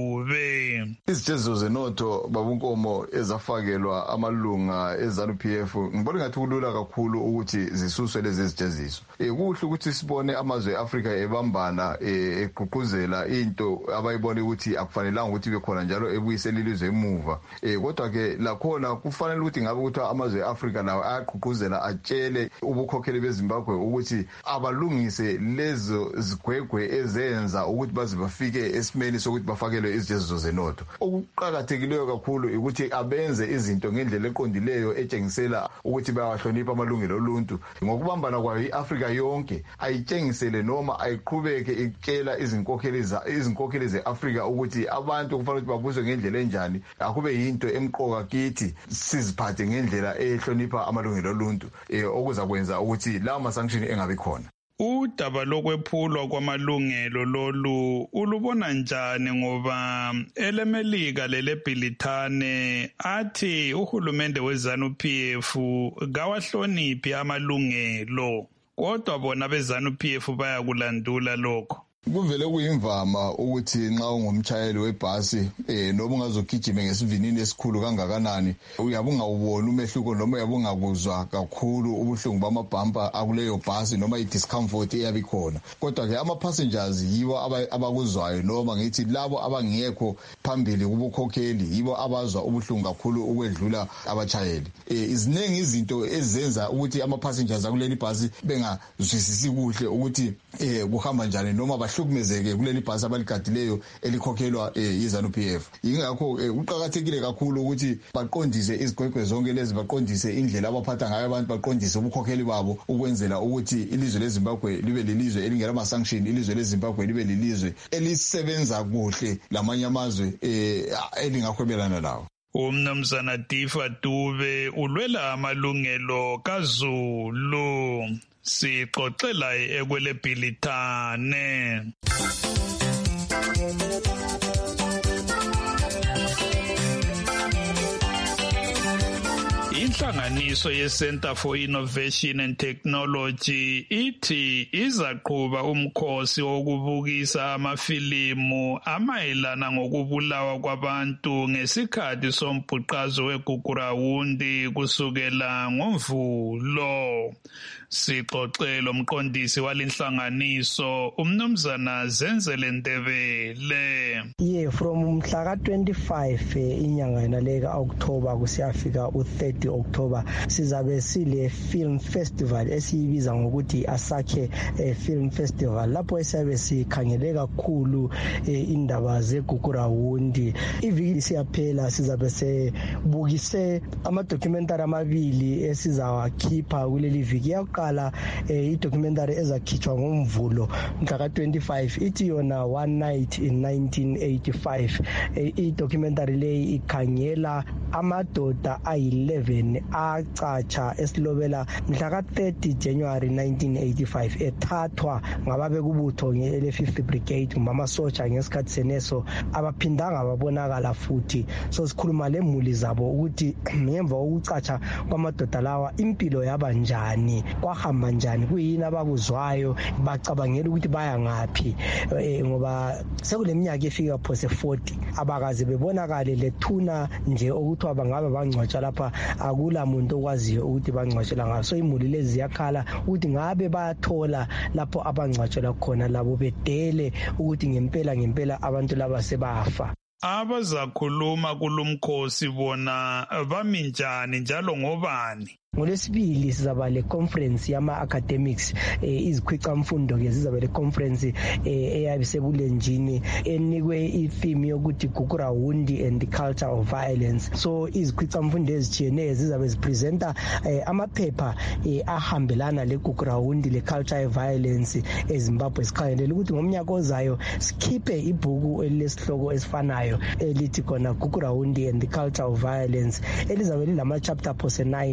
Dube. Izijeziso zenotho babunkomo ezafakelwa amalunga eZANU-PF ngibona ngathi kulula kakhulu ukuthi zisuswe lezi zijeziso. Kuhle ukuthi sibone amazwe eAfrika ebambana egqugquzela into abayibona ukuthi akufanelanga ukuthi ibe khona njalo ebuyisela ilizwe emuva. Kodwa ke lakhona kufanele ukuthi ngabe ukuthi amazwe eAfrika lawo ayagqugquzela atshele ubukhokheli beZimbabwe ukuthi abalungise lezo zigwegwe ezenza ukuthi baze bafike esimeni sokuthi bafakelwe izijeziso zenotho. Okuqhakathekileyo kakhulu ukuthi abenze izinto ngendlela eqondileyo ethengisela ukuthi bayahlonipha amalungelo oluntu. Ngokubambana kwayo iAfrika yonke ayitshengisele noma ayiqhubeke ikutshela izinkokheli zeAfrika ukuthi abantu kufanele ukuthi babuzwe ngendlela enjani, akube yinto emqoka kithi siziphathe ngendlela ehlonipha amalungelo oluntu okuza kwenza ukuthi lawo ma-sanction engabi khona. Udaba lokwephulwa kwamalungelo lolu ulubona njani ngoba elemelika lelebhilithane athi uhulumende weZANU-PF kawahloniphi amalungelo kodwa bona beZANU-PF bayakulandula lokho? Kuvele kuyimvama ukuthi nxa ungumtshayeli webhasi noma ungazogijima ngesivinini esikhulu kangakanani uyabe ungawubona umehluko noma uyabe ungakuzwa kakhulu ubuhlungu bamabhampa akuleyo bhasi noma i-discomfort eyabe ikhona. Kodwa ke ama-passengers yibo abakuzwayo noma ngithi labo abangekho phambili kubukhokheli yibo abazwa ubuhlungu kakhulu ukwedlula abatshayeli. Iziningi izinto ezenza ukuthi ama-passengers akuleli bhasi bengazwisisi kuhle ukuthi kuhamba njani noma bahlukumezeke kuleli bhasi abaligadileyo elikhokhelwa yiZANU-PF. Yingakho kuqhakathekile kakhulu ukuthi baqondise izigwegwe zonke lezi, baqondise indlela abaphatha ngayo abantu, baqondise ubukhokheli babo ukwenzela ukuthi ilizwe leZimbabwe libe lilizwe elingela-sanction, ilizwe leZimbabwe libe lilizwe elisebenza kuhle lamanye amazwe elingahwebelana lawo. Umnumzana Difa Dube ulwela amalungelo kaZulu. Sixoxela ekwelebhilithane. Inhlanganiso ye-Center for Innovation and Technology ithi izaqhuba umkhosi wokubukisa amafilimu amayelana ngokubulawa kwabantu ngesikhathi sombhuqazo weGugurawundi kusukela ngoMvulo. Sixoxelo umqondisi walenhlanganiso umnumzana Zenzele Ndebele. From mhla ka-25 inyanga yonale ka-October kusiyafika u-30 October sizabe sile film festival esiyibiza ngokuthi Asakhe Film Festival, lapho esiyabe sikhangele kakhulu indaba zeGugurawundi. Iviki siyaphela sizabe sebukise ama-documentary amabili esizawakhipha kuleli viki. Yakuqala i-documentary ezakhitshwa ngoMvulo mhla ka-25 ithi yona One Night in 1985. I-documentary leyi ikhangela amadoda ayi-11 acatsha esilobela mhla ka-30 January 1985 ethathwa ngababekubutho ele-50 Brigade kumbe amasotsha ngesikhathi seneso abaphindanga babonakala futhi. So sikhuluma lemuli zabo ukuthi ngemva kokucatsha kwamadoda lawa impilo yaba njani, kwahamba njani, kuyini abakuzwayo, bacabangela ukuthi baya ngaphi, ngoba sekuleminyaka efika phose 40 abakaze bebonakale lethuna nje okuthiwa bangabe bangcwatshwa lapha akula muntu okwaziyo ukuthi bangcwatshela ngayo. So imuli lezi ziyakhala ukuthi ngabe bayathola lapho abangcwatshela khona labo bedele ukuthi ngempela abantu laba sebafa. Abazakhuluma kulumkhosi bona bami njani njalo ngobani? NgoLwesibili sizaba le conference yama-academics, izikhwicamfundo ke zizaba le conference eyabe sebulenjini enikwe i-theme yokuthi Gugurawundi and the culture of violence. So izikhwicamfundo ezitshiyeneyo zizabe zipresenta amaphepha ahambelana leGugurawundi le culture of violence eZimbabwe. Sikhangelela ukuthi ngomnyaka ozayo sikhiphe ibhuku elilesihloko esifanayo elithi khona Gugurawundi and the culture of violence, elizabe lilama-chapter phose 9 or 10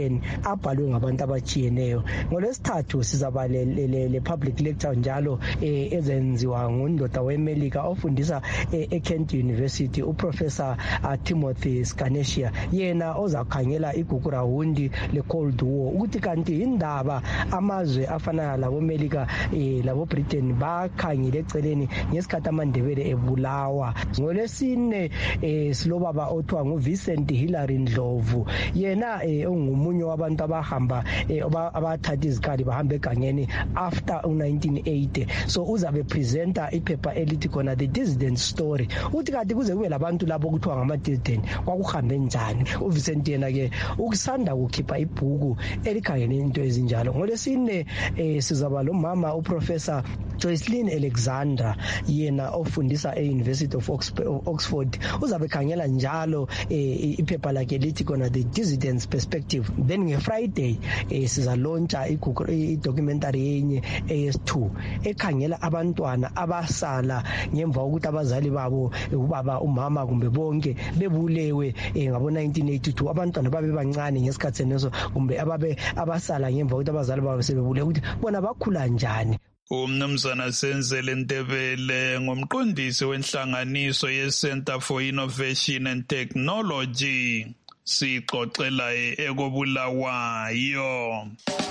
Britain abhalwe ngabantu abatshiyeneyo. NgoLwesithathu sizaba le public lecture njalo ezenziwa ngundoda weMelika ofundisa eKent University, uProfessor Timothy Scanesia, yena ozakhangela igugurahundi le-Cold War ukuthi kanti indaba amazwe afana laboMelika labo-Britain bakhangile eceleni ngesikhathi AmaNdebele ebulawa. NgoLwesine silobaba othiwa nguVincent Hillary Ndlovu, yena ungomunye wabantu abahamba abathatha izikhali bahamba egangeni after 1980. So uzabe presenter iphepha elithi khona The Dissident Story, uthi kanti kuze kube labantu labo kuthiwa ngama-dissident kwakuhambe njani. uVincent yena-ke ukusanda kukhipha ibhuku elikhangele into ezinjalo. NgoLwesine sizaba lo mama uProfessor Joycelyn Alexander, yena ofundisa e-University of Oxford, uzabe khangela njalo iphepha lakhe lithi khona The Dissident's Perspective. Then ngeFriday sizalontsha i-documentary yenye AS2 ekhangela abantwana abasala ngemva kokuthi abazali babo ubaba umama kumbe bonke bebulewe ngabo-1982. Abantwana babe bancane ngesikhathi seneso kumbe abasala ngemva kokuthi abazali babo sebebulewe ukuthi bona bakhula njani. Umnumzana Senzele Ndebele ngumqondisi wenhlanganiso ye-Center for Innovation and Technology, sixoxela ekobulawayo.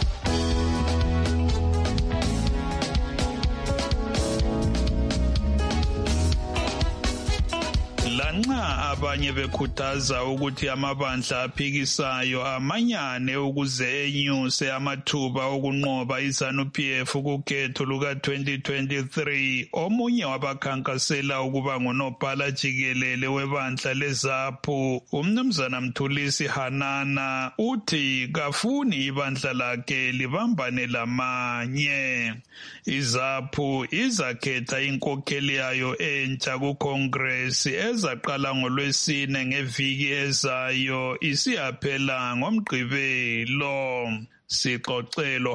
Lanxa abanye bekhuthaza ukuthi amabandla aphikisayo amanyane ukuze enyuse amathuba okunqoba iZANU-PF kukhetho luka-2023, omunye wabakhankasela ukuba ngunobhala jikelele webandla leZAPU, umnumzana Mthulisi Hanana, uthi kafuni ibandla lakhe libambane lamanye. iZAPU izakhetha inkokheli yayo entsha kuKhongresi ezaqala ngoLwesine ngeviki ezayo isiyaphela ngoMgqibelo. Sixoxelo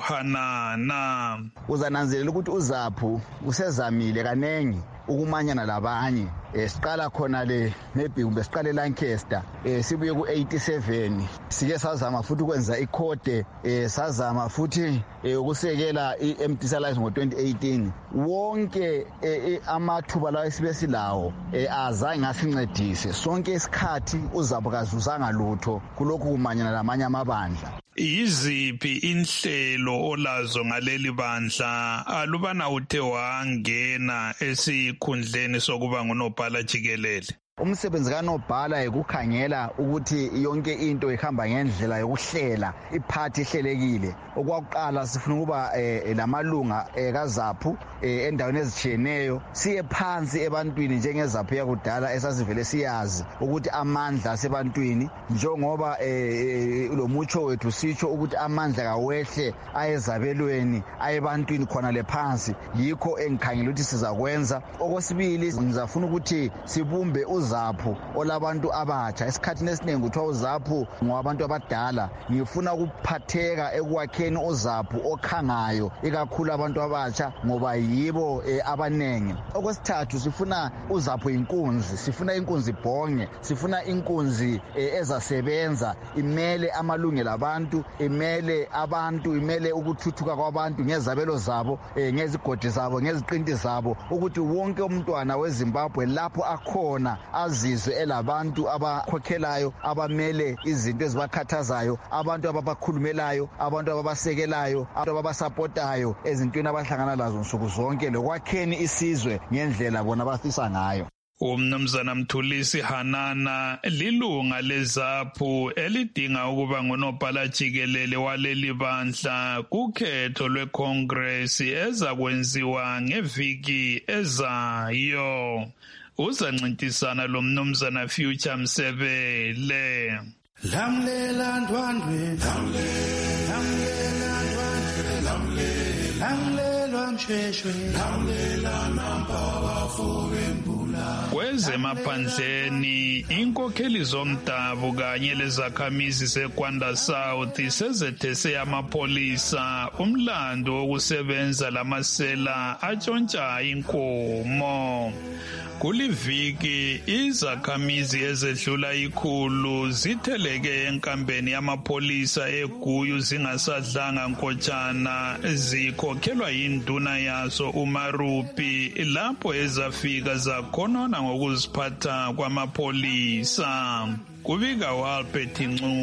Hanana. Uzananzelela ukuthi uZAPU usezamile kanengi ukumanyana labanye. Siqala khona maybe kumbe siqale Lancaster, sibuye ku-87, sike sazama futhi ukwenza ikhode, sazama futhi ukusekela i-Empty Alliance ngo-2018. Wonke amathuba lawo esibe silawo azange asincedise. Sonke isikhathi uZAPU kazuzanga lutho kulokhu kumanyana lamanye amabandla. Iziphi inhlelo olazo ngaleli bandla alubana uthe wangena esikhundleni sokuba ngunobhala jikelele? Umsebenzi kaNobhala ukukhangela ukuthi yonke into ihamba ngendlela yokuhlela, iphathi ihlelekile. Okwakuqala sifuna ukuba lamalunga kaZAPU endaweni ezitshiyeneyo siye phansi ebantwini njengeZAPU yakudala esasivele siyazi ukuthi amandla asebantwini, njengoba lo mutsho wethu sitsho ukuthi amandla kawehle ayezabelweni ayebantwini khona lephansi. Yikho engikhangela ukuthi sizakwenza. Okwesibili ngizafuna ukuthi sibumbe uZAPU olabantu abatsha. Esikhathini esiningi kuthiwa uZAPU ngowabantu abadala. Ngifuna ukuphatheka ekwakheni uZAPU okhangayo ikakhulu abantu abatsha ngoba yibo abanengi. Okwesithathu sifuna uZAPU inkunzi, sifuna inkunzi ibhonge, sifuna inkunzi ezasebenza, imele amalungelo abantu, imele abantu, imele ukuthuthuka kwabantu ngezabelo zabo, ngezigodi zabo, ngeziqinti zabo, ukuthi wonke umntwana weZimbabwe lapho akhona azizwe elabantu abakhokhelayo, abamele izinto ezibakhathazayo, abantu ababakhulumelayo, abantu ababasekelayo, abantu ababasapotayo ezintweni abahlangana lazo nsuku zonke, lokwakheni isizwe ngendlela bona abafisa ngayo. Umnumzana Mthulisi Hanana lilunga leZAPU elidinga ukuba ngunobhala jikelele waleli bandla kukhetho lweKhongresi ezakwenziwa ngeviki ezayo. Uzancintisana lo mnumzana Future Msebele. Lamlela ndwandwe, lamlela msheshwe, lamlela nampawafu bembula. Kwezemaphandleni inkokheli zomdabu kanye lezakhamizi seGwanda South sezethese amapolisa umlando wokusebenza lamasela atshontsha inkomo. Kuliviki izakhamizi ezedlula 100 zitheleke enkambeni yamapolisa eGuyu zingasadlanga nkotshana zikhokhelwa yinduna yazo uMarupi lapho ezafika zakhonona ngokuziphatha kwamapolisa. Kubika Albert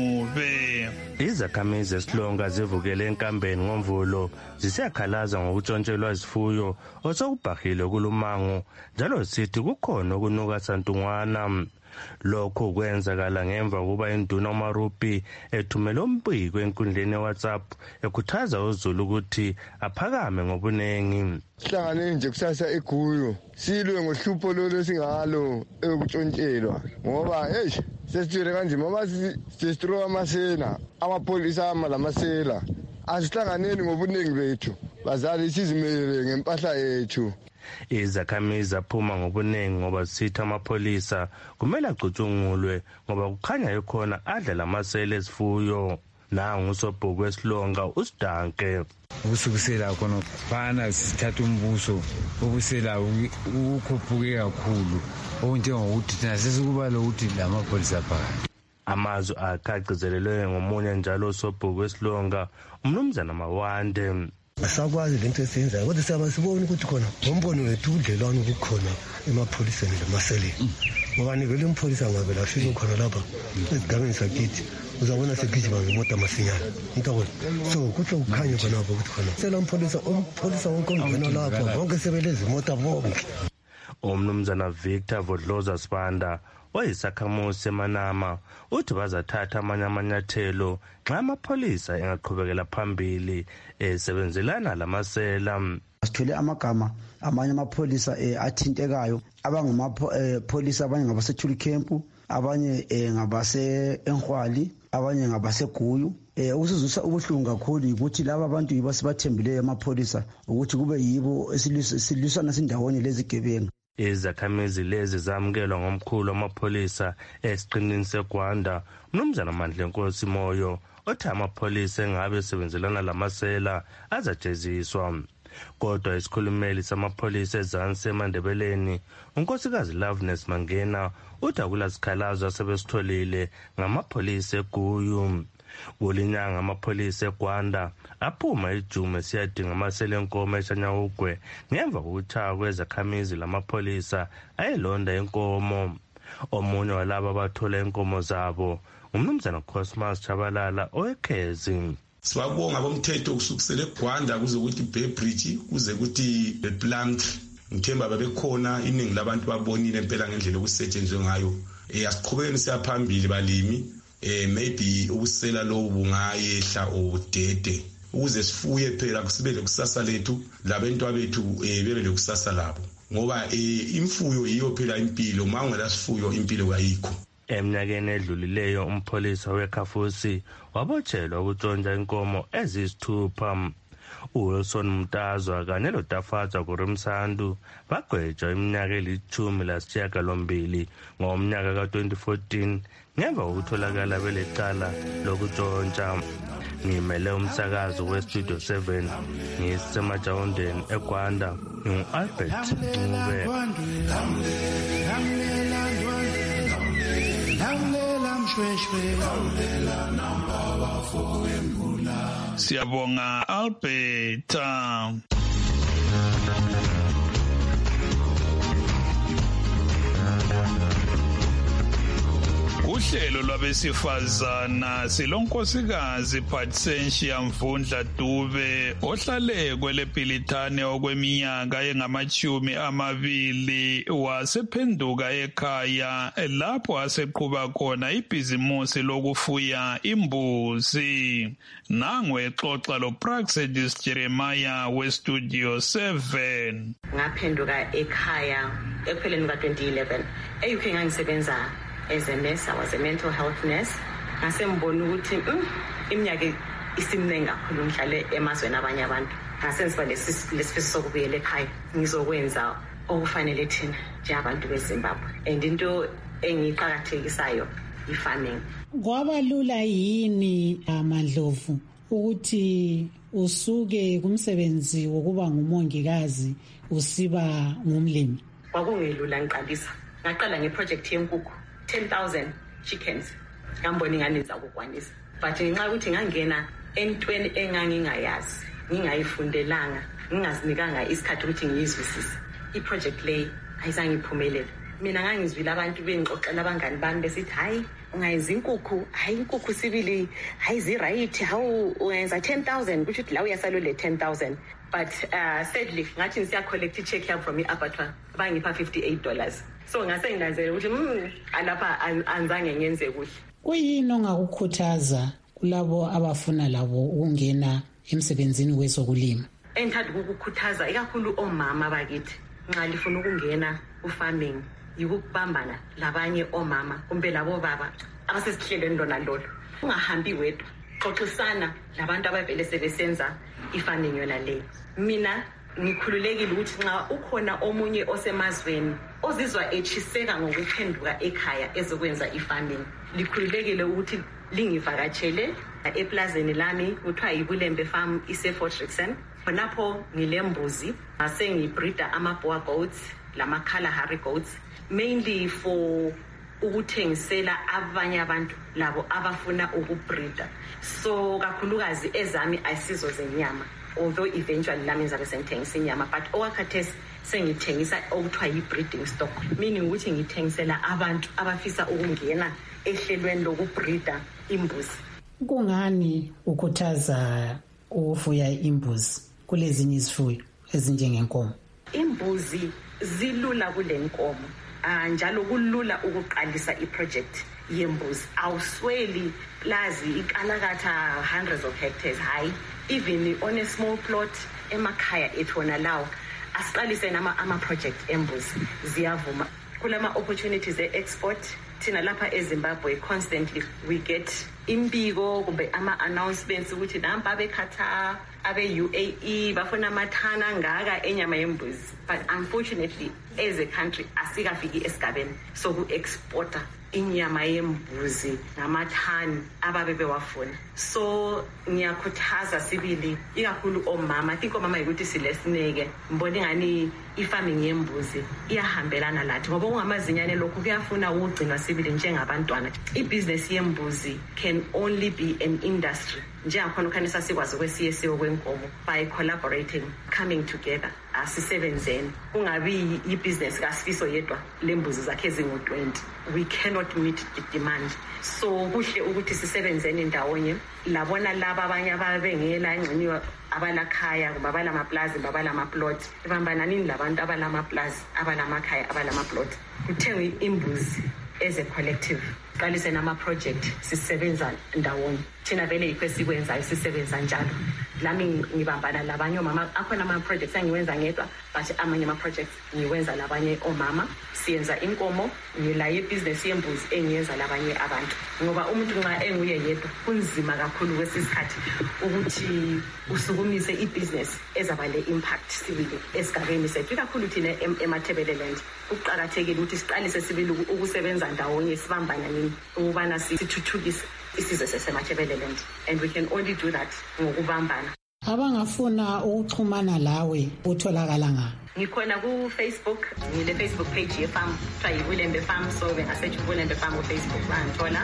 Ncube. Izakhamizi eSilonga zivukele enkambeni ngoMvulo zisiyakhalaza ngokuntshontshelwa izifuyo osokubhahile kulumango njalo sithi kukhona okunuka santungwana. Lokho kwenzakala ngemva kuba induna uMarupi ethumela umbiko enkundleni yeWhatsApp ekhuthaza uZulu ukuthi aphakame ngobunengi. Sihlangane nje kusasa eGuyu silwe ngohlupho lolo singalo ekuntshontshelwa ngoba sesithule kanzima ngoba sistroy amasela amapolisa lamasela asihlanganeni ngobunengi bethu bazali sizimele ngempahla yethu. Izakhamizi aphuma ngobunengi ngoba sitha amapolisa kumele acutshungulwe ngoba kukhanya ekhona adla lamasela esifuyo. Nangu usobhuku weSilonga uSidanke. Ukusukisela khona fana sithatha umbuso ubusela ukhuphuke kakhulu okunjengokuthi thina sesikuba lokuthi lamapolisa phakathi. Amazwi akhacizelelwe ngomunye njalo usobhuku weSilonga uMnumzana Mawande. Asakwazi lento esiyenzayo kodwa siyabasibona ukuthi khona ngombono wethu udlelwano kukhona emapholiseni lamaseleni ngoba nivele umpolisa ngabe lafika khona lapha esigabeni sakithi uzabona segijima ngemota masinyana into so kuthi ukukhanya khona lapha ukuthi khona sela umpholisa wonke ongena lapha bonke sebelezi imota bonke. Umnumzana Victor Vodloza Sibanda oyisakhamuzi seManama uthi bazathatha amanye amanyathelo xa amapolisa engaqhubekela phambili esebenzelana lamasela. Sithole amagama amanye amapolisa athintekayo abangamapolisa abanye ngabasethuli camp abanye ngabase Enhwali abanye ngabase Guyu. Usizwisa ubuhlungu kakhulu ukuthi laba abantu yibo sibathembileyo amapolisa ukuthi kube yibo esilisana sindawonye lezi gebengu. Izakhamizi lezi zamukelwa ngomkhulu wamapolisa esiqinini seGwanda uMnumzana Mandlenkosi Moyo othi amapolisa engabe esebenzelana lamasela azajeziswa. Kodwa isikhulumeli samapolisa ezansi eMandebeleni unkosikazi Loveness Mangena uthi akulasikhalazo asebesitholile ngamapolisa eGuyu. Kulinyanga amapolisa eGwanda aphuma eJume siyadinga amasela enkomo eShanyawugwe ngemva kokuthaya kwezakhamizi lamapolisa ayelonda inkomo. Omunye walabo abathola inkomo zabo uMnumzana Cosmas Chabalala owekhezi. Sibabonga bomthetho kusukisela eGwanda kuze ukuthi Beybridge kuze ukuthi ePlant ngithemba babekhona iningi labantu babonile impela ngendlela okusetshenzwe ngayo. Asiqhubekeni siyaphambili balimi. Maybe ubusela lobu bungayehla udede ukuze sifuye phela kusibe lekusasa lethu labantwa bethu bebe lekusasa labo ngoba imfuyo iyo phela impilo mangela sifuyo impilo kayikho. Eminyakeni edlulileyo umpolisa weKhafusi wabotshelwa ukutshontsha inkomo ezisithupha. uWilson Mtazwa kanye loTafatsa Kurumsandu bagwetshwa iminyaka eli-18 ngomnyaka ka-2014 ngemva kokutholakala belecala lokutshontsha. Ngimele umsakazo weStudio 7 ngisemajawundeni eGwanda ngu-Albert Ncube. Siyabonga Alberta. Uhlelo lwabesifazana silonkosikazi Patricia Mvundla Dube ohlale kwelePilitane okweminyaka engama-20 wasephenduka ekhaya lapho aseqhuba khona ibhizimusi lokufuya imbuzi. Nangu exoxa loPraxedis Jeremiah weStudio 7. Ngaphenduka ekhaya ekupheleni ka-2011 eUK ngangisebenza as a nurse. I was a mental health nurse. Ngasembona ukuthi iminyaka isimningi kakhulu ngihlale emazweni abanye abantu. Ngasenziba lesifiso sokubuyela ekhaya ngizokwenza okufanele thina njengabantu beZimbabwe. And into engiqhakathekisayo i-farming. Kwaba lula yini Mandlovu ukuthi usuke kumsebenzi wokuba ngumongikazi usiba ngumlimi? kwakungelula ngiqalisa ngaqala ngeproject yenkukhu 10,000 chickens ngambona ingane izakukwanisa but ngenxa ukuthi ngangena entweni engangingayazi ngingayifundelanga ngingazinikanga isikhathi ukuthi ngiyizwisise iproject le ayizange iphumelele mina ngangizwile abantu bengixoxela abangani bami besithi hayi ungayenza inkukhu hayi inkukhu sibili hayi ziright how ungayenza 10,000 kusho ukuthi la uyasalule 10,000 but sadly ngathi ngisiya collect i-check here from i-abattoir bangipha $58 so ngase nginanzela ukuthi alapha anzange ngenze kuhle. Kuyini ongakukhuthaza kulabo abafuna labo ukungena emsebenzini wezokulima? Engithanda ukukukhuthaza ikakhulu omama bakithi nxa lifuna ukungena ku-farming yikubambana labanye omama kumbe labo baba abasesihlelweni lona lolo ungahambi wedwa xoxisana labantu abavele sebesenza i-farming yona leyo. Mina ngikhululekile ukuthi nxa ukhona omunye osemazweni ozizwa echiseka ngokuphenduka ekhaya ezokwenza i-farming likhululekile ukuthi lingivakatshele eplazini lami kuthiwa yiBulembe Farm ise-Fort Rixon. Khonapho ngilembuzi ngasengibreeda ama-boer goats lama-Kalahari goats mainly for ukuthengisela abanye abantu labo abafuna ukubreeda. So kakhulukazi ezami ayisizo zenyama although eventually lami ngizabe sengithengisa inyama but okwakhathesi sengithengisa okuthiwa yi-breeding stock meaning ukuthi ngithengisela abantu abafisa ukungena ehlelweni lokubreeda imbuzi. Kungani ukhuthaza ukufuya imbuzi kulezinye izifuyo ezinjengenkomo? Imbuzi zilula kulenkomo njalo kulula ukuqalisa iproject yembuzi awusweli plazi ikalakatha hundreds of hectares high even on a small plot emakhaya ethona lawo asiqalise ama-project embuzi ziyavuma kulama opportunities e-export thina lapha eZimbabwe constantly we get imbiko kumbe ama-announcements ukuthi nampa abekhatha abe-UAE bafuna amathana ngaka enyama yembuzi but unfortunately as a country asikafiki esigabeni soku-exporta inyama yembuzi ngamathani ababe bewafuna. So ngiyakhuthaza sibili ikakhulu omama. I think omama yikuthi silesineke mbona ingani i-farming yembuzi iyahambelana lathi ngoba ungamazinyane lokhu kuyafuna ukugcinwa sibili njengabantwana. Ibusiness yembuzi can only be an industry njengakhona ukhanisa sikwazi kwesiyesiwe kwenkomo by collaborating coming together asisebenzeni kungabi ibusiness kaSifiso yedwa lembuzi zakhe ezingu-20 we cannot meet the demand. So kuhle ukuthi sisebenzeni ndawonye labona laba abanye ababengela engciniwa abalakhaya kumbe abalamaplazi kumbe abalamaplot ebambananini labantu abalamaplazi abalamakhaya abalamaplot kuthengwe imbuzi as a collective qalise nama-project sisebenza ndawonye thina vele yikho esikwenzayo sisebenza njalo lami ngibambana labanye omama akhona ama-projects angiwenza ngedwa but amanye ama-projects ngiwenza labanye omama siyenza inkomo ngilaye ibhizinesi yembuzi engiyenza labanye abantu ngoba umuntu nxa enguye yedwa kunzima kakhulu kwesisikhathi ukuthi usukumise ibhizinesi ezaba le-impact sibili esigabeni sethu ikakhulu thina emathebeleland kuqakathekile ukuthi siqalise sibili ukusebenza ndawonye sibambana nini ukubana sithuthukise isizwe sesemathebeleland and we can only do that ngokubambana. Abangafuna ukuxhumana lawe utholakala nga? Ngikhona ku-Facebook ngile-Facebook page yefarm kuthiwa yiBulembe Farm so bengasearch uBulembe Farm ku-Facebook bangithola.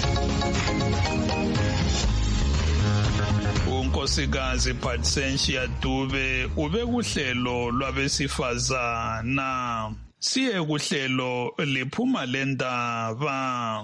unkosikazi Patricia Dube ube kuhlelo lwabesifazana siye kuhlelo liphuma lendaba.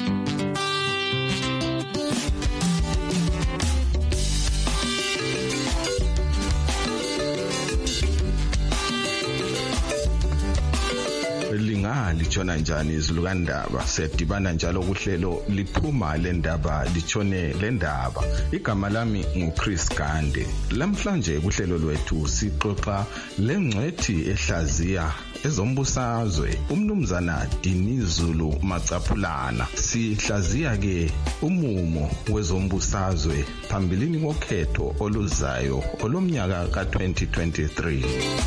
litshona njani izulu kandaba sedibana njalo kuhlelo liphuma lendaba litshone lendaba. Igama lami nguChris Gande. Lamhlanje kuhlelo lwethu sixoxa lengcwethi ehlaziya ezombusazwe umnumzana Dinizulu Macaphulana. Sihlaziya ke umumo wezombusazwe phambilini kokhetho oluzayo olomnyaka ka-2023.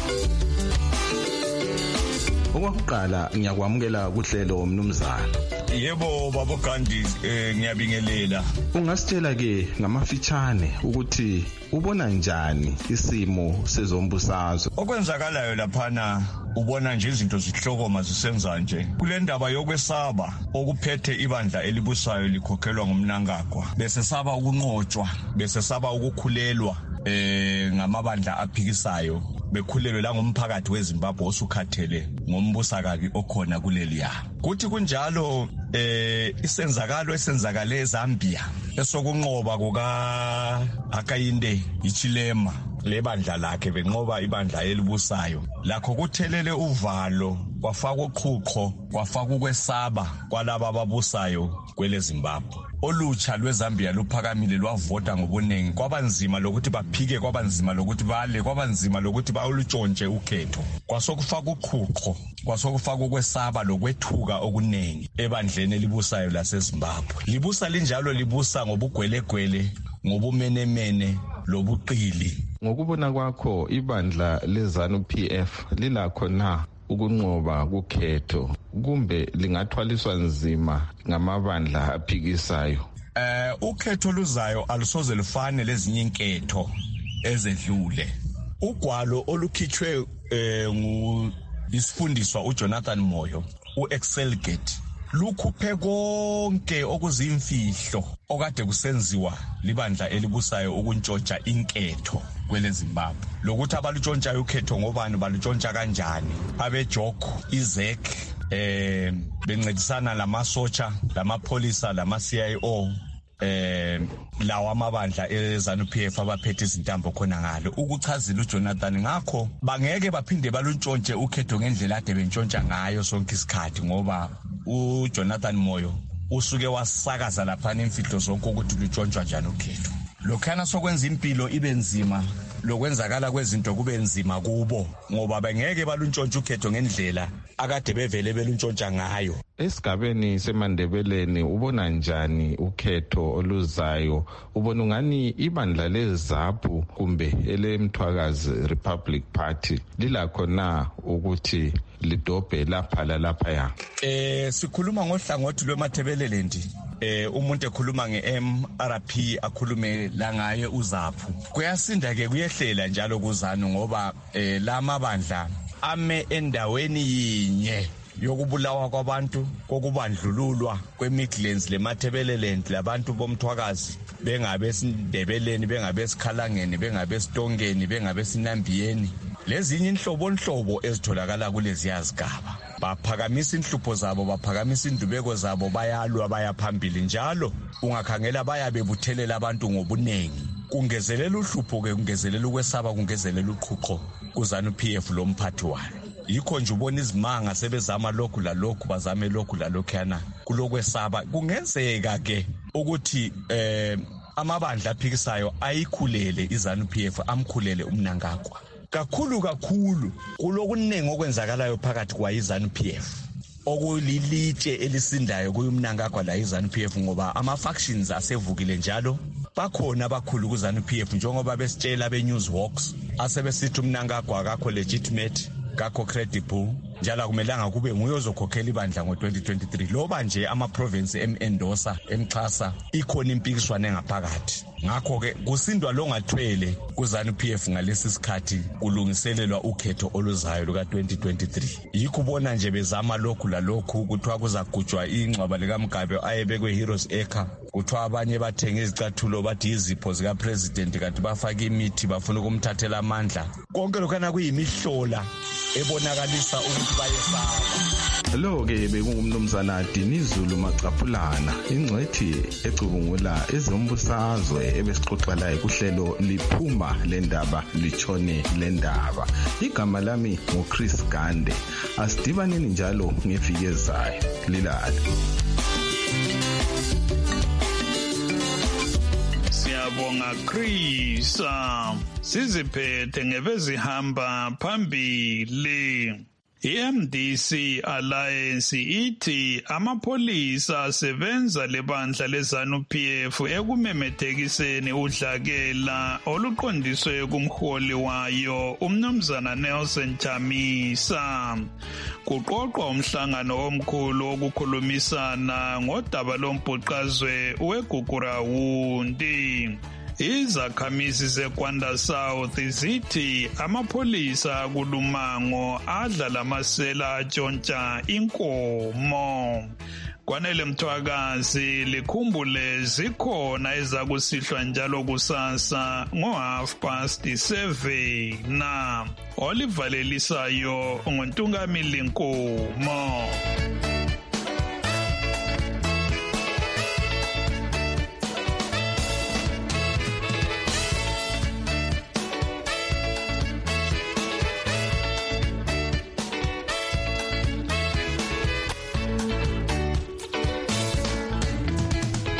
Okwakuqala ngiyakwamukela kuhlelo mnumzana. Yebo baba Gandhi ngiyabingelela. Ungasitshela ke ngamafitshane ukuthi ubona njani isimo sezombusazwe? Okwenzakalayo laphana ubona nje izinto zihlokoma zisenza nje. Kule ndaba yokwesaba okuphethe ibandla elibusayo likhokhelwa ngumnangagwa, bese saba ukunqotshwa, bese saba ukukhulelwa ngamabandla aphikisayo, bekhulelwe la ngomphakathi weZimbabwe osukhathele ngombusakabi okhona kuleliya. Kuthi kunjalo isenzakalo esenzakale eZambia esokunqoba kuka Hakainde Hichilema lebandla lakhe benqoba ibandla elibusayo, lakho kuthelele uvalo, kwafaka uqhuqho, kwafaka ukwesaba kwalaba ababusayo kwele Zimbabwe. Olutsha lweZambia luphakamile lwavota ngobuningi, kwabanzima lokuthi baphike, kwabanzima lokuthi bale, kwabanzima lokuthi bawulutshontshe ukhetho. Kwasokufaka uqhuqho, kwasokufaka ukwesaba lokwethuka okuningi ebandleni elibusayo laseZimbabwe. Libusa linjalo, libusa ngobugwelegwele, ngobumenemene lobuqili. Ngokubona kwakho ibandla leZANU-PF lilakho na ukunqoba kukhetho, kumbe lingathwaliswa nzima ngamabandla aphikisayo? Ukhetho luzayo alusoze lufane lezinye inketho ezedlule. Ugwalo olukhitshwe isifundiswa uJonathan Moyo, uExcelgate, lukhuphe konke okuzimfihlo okade kusenziwa libandla elibusayo ukuntshontsha inketho kwele Zimbabwe. Lokuthi abalutshontshayo ukhetho ngobani, balutshontsha kanjani, abejoko, izek, bencedisana lamasotsha, lamapolisa, lama-CIO, lawa amabandla eZANU-PF abaphethe izintambo khona ngalo, ukuchazela uJonathan. Ngakho bangeke baphinde baluntshontshe ukhetho ngendlela ade bentshontsha ngayo sonke isikhathi, ngoba uJonathan Moyo usuke wasakaza lapha nemfihlo zonke ukuthi lutshontshwa njani ukhetho. Lokhana sokwenza impilo ibe nzima, lokwenzakala kwezinto kube nzima kubo, ngoba bengeke baluntshontshe ukhetho ngendlela akade bevele beluntshontsha ngayo. Esigabeni seMandebeleni ubona njani ukhetho oluzayo? Ubona ungani ibandla leZAPU kumbe elemthwakazi Republic Party lilakho na ukuthi lidobhe lapha lalapha ya? Sikhuluma ngohlangothi lweMathebelelendi. Umuntu ekhuluma ngeMRP akhulume la ngaye uZAPU. Kuyasinda ke kuyehlela njalo kuZANU ngoba lamabandla ame endaweni yinye yokubulawa kwabantu, kokubandlululwa kweMidlands leMathebeleland, labantu bomthwakazi, bengabe eSindebeleni, bengabe eSikhalangeni, bengabe eSitongeni, bengabe eSinambiyeni, lezinye inhlobonhlobo ezitholakala kulezi yazigaba. Baphakamisa inhlupho zabo, baphakamisa indubeko zabo, bayalwa, bayaphambili njalo. Ungakhangela bayabebuthelela abantu ngobunengi. Kungezelela uhlupho ke, kungezelela ukwesaba, kungezelela uqhuqho kuZANU-PF lomphathi walo. Yikho nje ubona izimanga sebezama lokhu lalokhu, bazame lokhu lalokhu yana kulokwesaba. Kungenzeka ke ukuthi amabandla aphikisayo ayikhulele iZANU-PF, amkhulele umnangagwa. Kakhulu kulokuningi okwenzakalayo phakathi kwa iZANU-PF okulilitshe elisindayo kuyumnangagwa la iZANU-PF, ngoba ama-factions asevukile njalo. Bakhona abakhulu kuZANU-PF njengoba besitshela be-Newswalks asebesithi umnangagwa akakho legitimate, kakho credible, njalo akumelanga kube nguye ozokhokhela ibandla ngo-2023. Loba nje ama-province em-endosa, emxhasa, ikhona impikiswane ngaphakathi. Ngakho-ke kusindwa longathwele kuZANU-PF ngalesi sikhathi kulungiselelwa ukhetho oluzayo luka-2023. Yikho ubona nje bezama lokhu lalokhu, kuthiwa kuzagujwa ingcwaba likaMgabe ayebekwe Heroes Acre, kuthiwa abanye bathenga izicathulo bathi izipho zikapresident, kanti bafaka imithi bafuna ukumthathela amandla. Konke lokhana kuyimihlola ebonakalisa ukuthi bayesaba. Lo-ke bekungumnumzana Dinizulu Macapulana, ingcwethi ecubungula ezombusazwe ebesixoxa laye kuhlelo liphuma lendaba litshone lendaba. Igama lami nguChris Gande. Asidibaneni njalo ngeviki ezayo. Lilale. Siyabonga Chris. Siziphethe ngebezihamba phambili. iMDC Alliance ithi amapholisa asebenza lebandla leZANU-PF ekumemethekiseni udlakela oluqondiswe kumholi wayo umnumzana Nelson Chamisa. Kuqoqwa umhlangano omkhulu wokukhulumisana ngodaba lombhuqazwe weGugurawundi. Izakhamizi zeGwanda South zithi amapholisa kuLumango adla lamasela atshontsha inkomo. Kwanele Mthwakazi likhumbule zikhona ezakusihlwa njalo kusasa ngo7:30 na olivalelisayo ngoNtungamili Nkomo.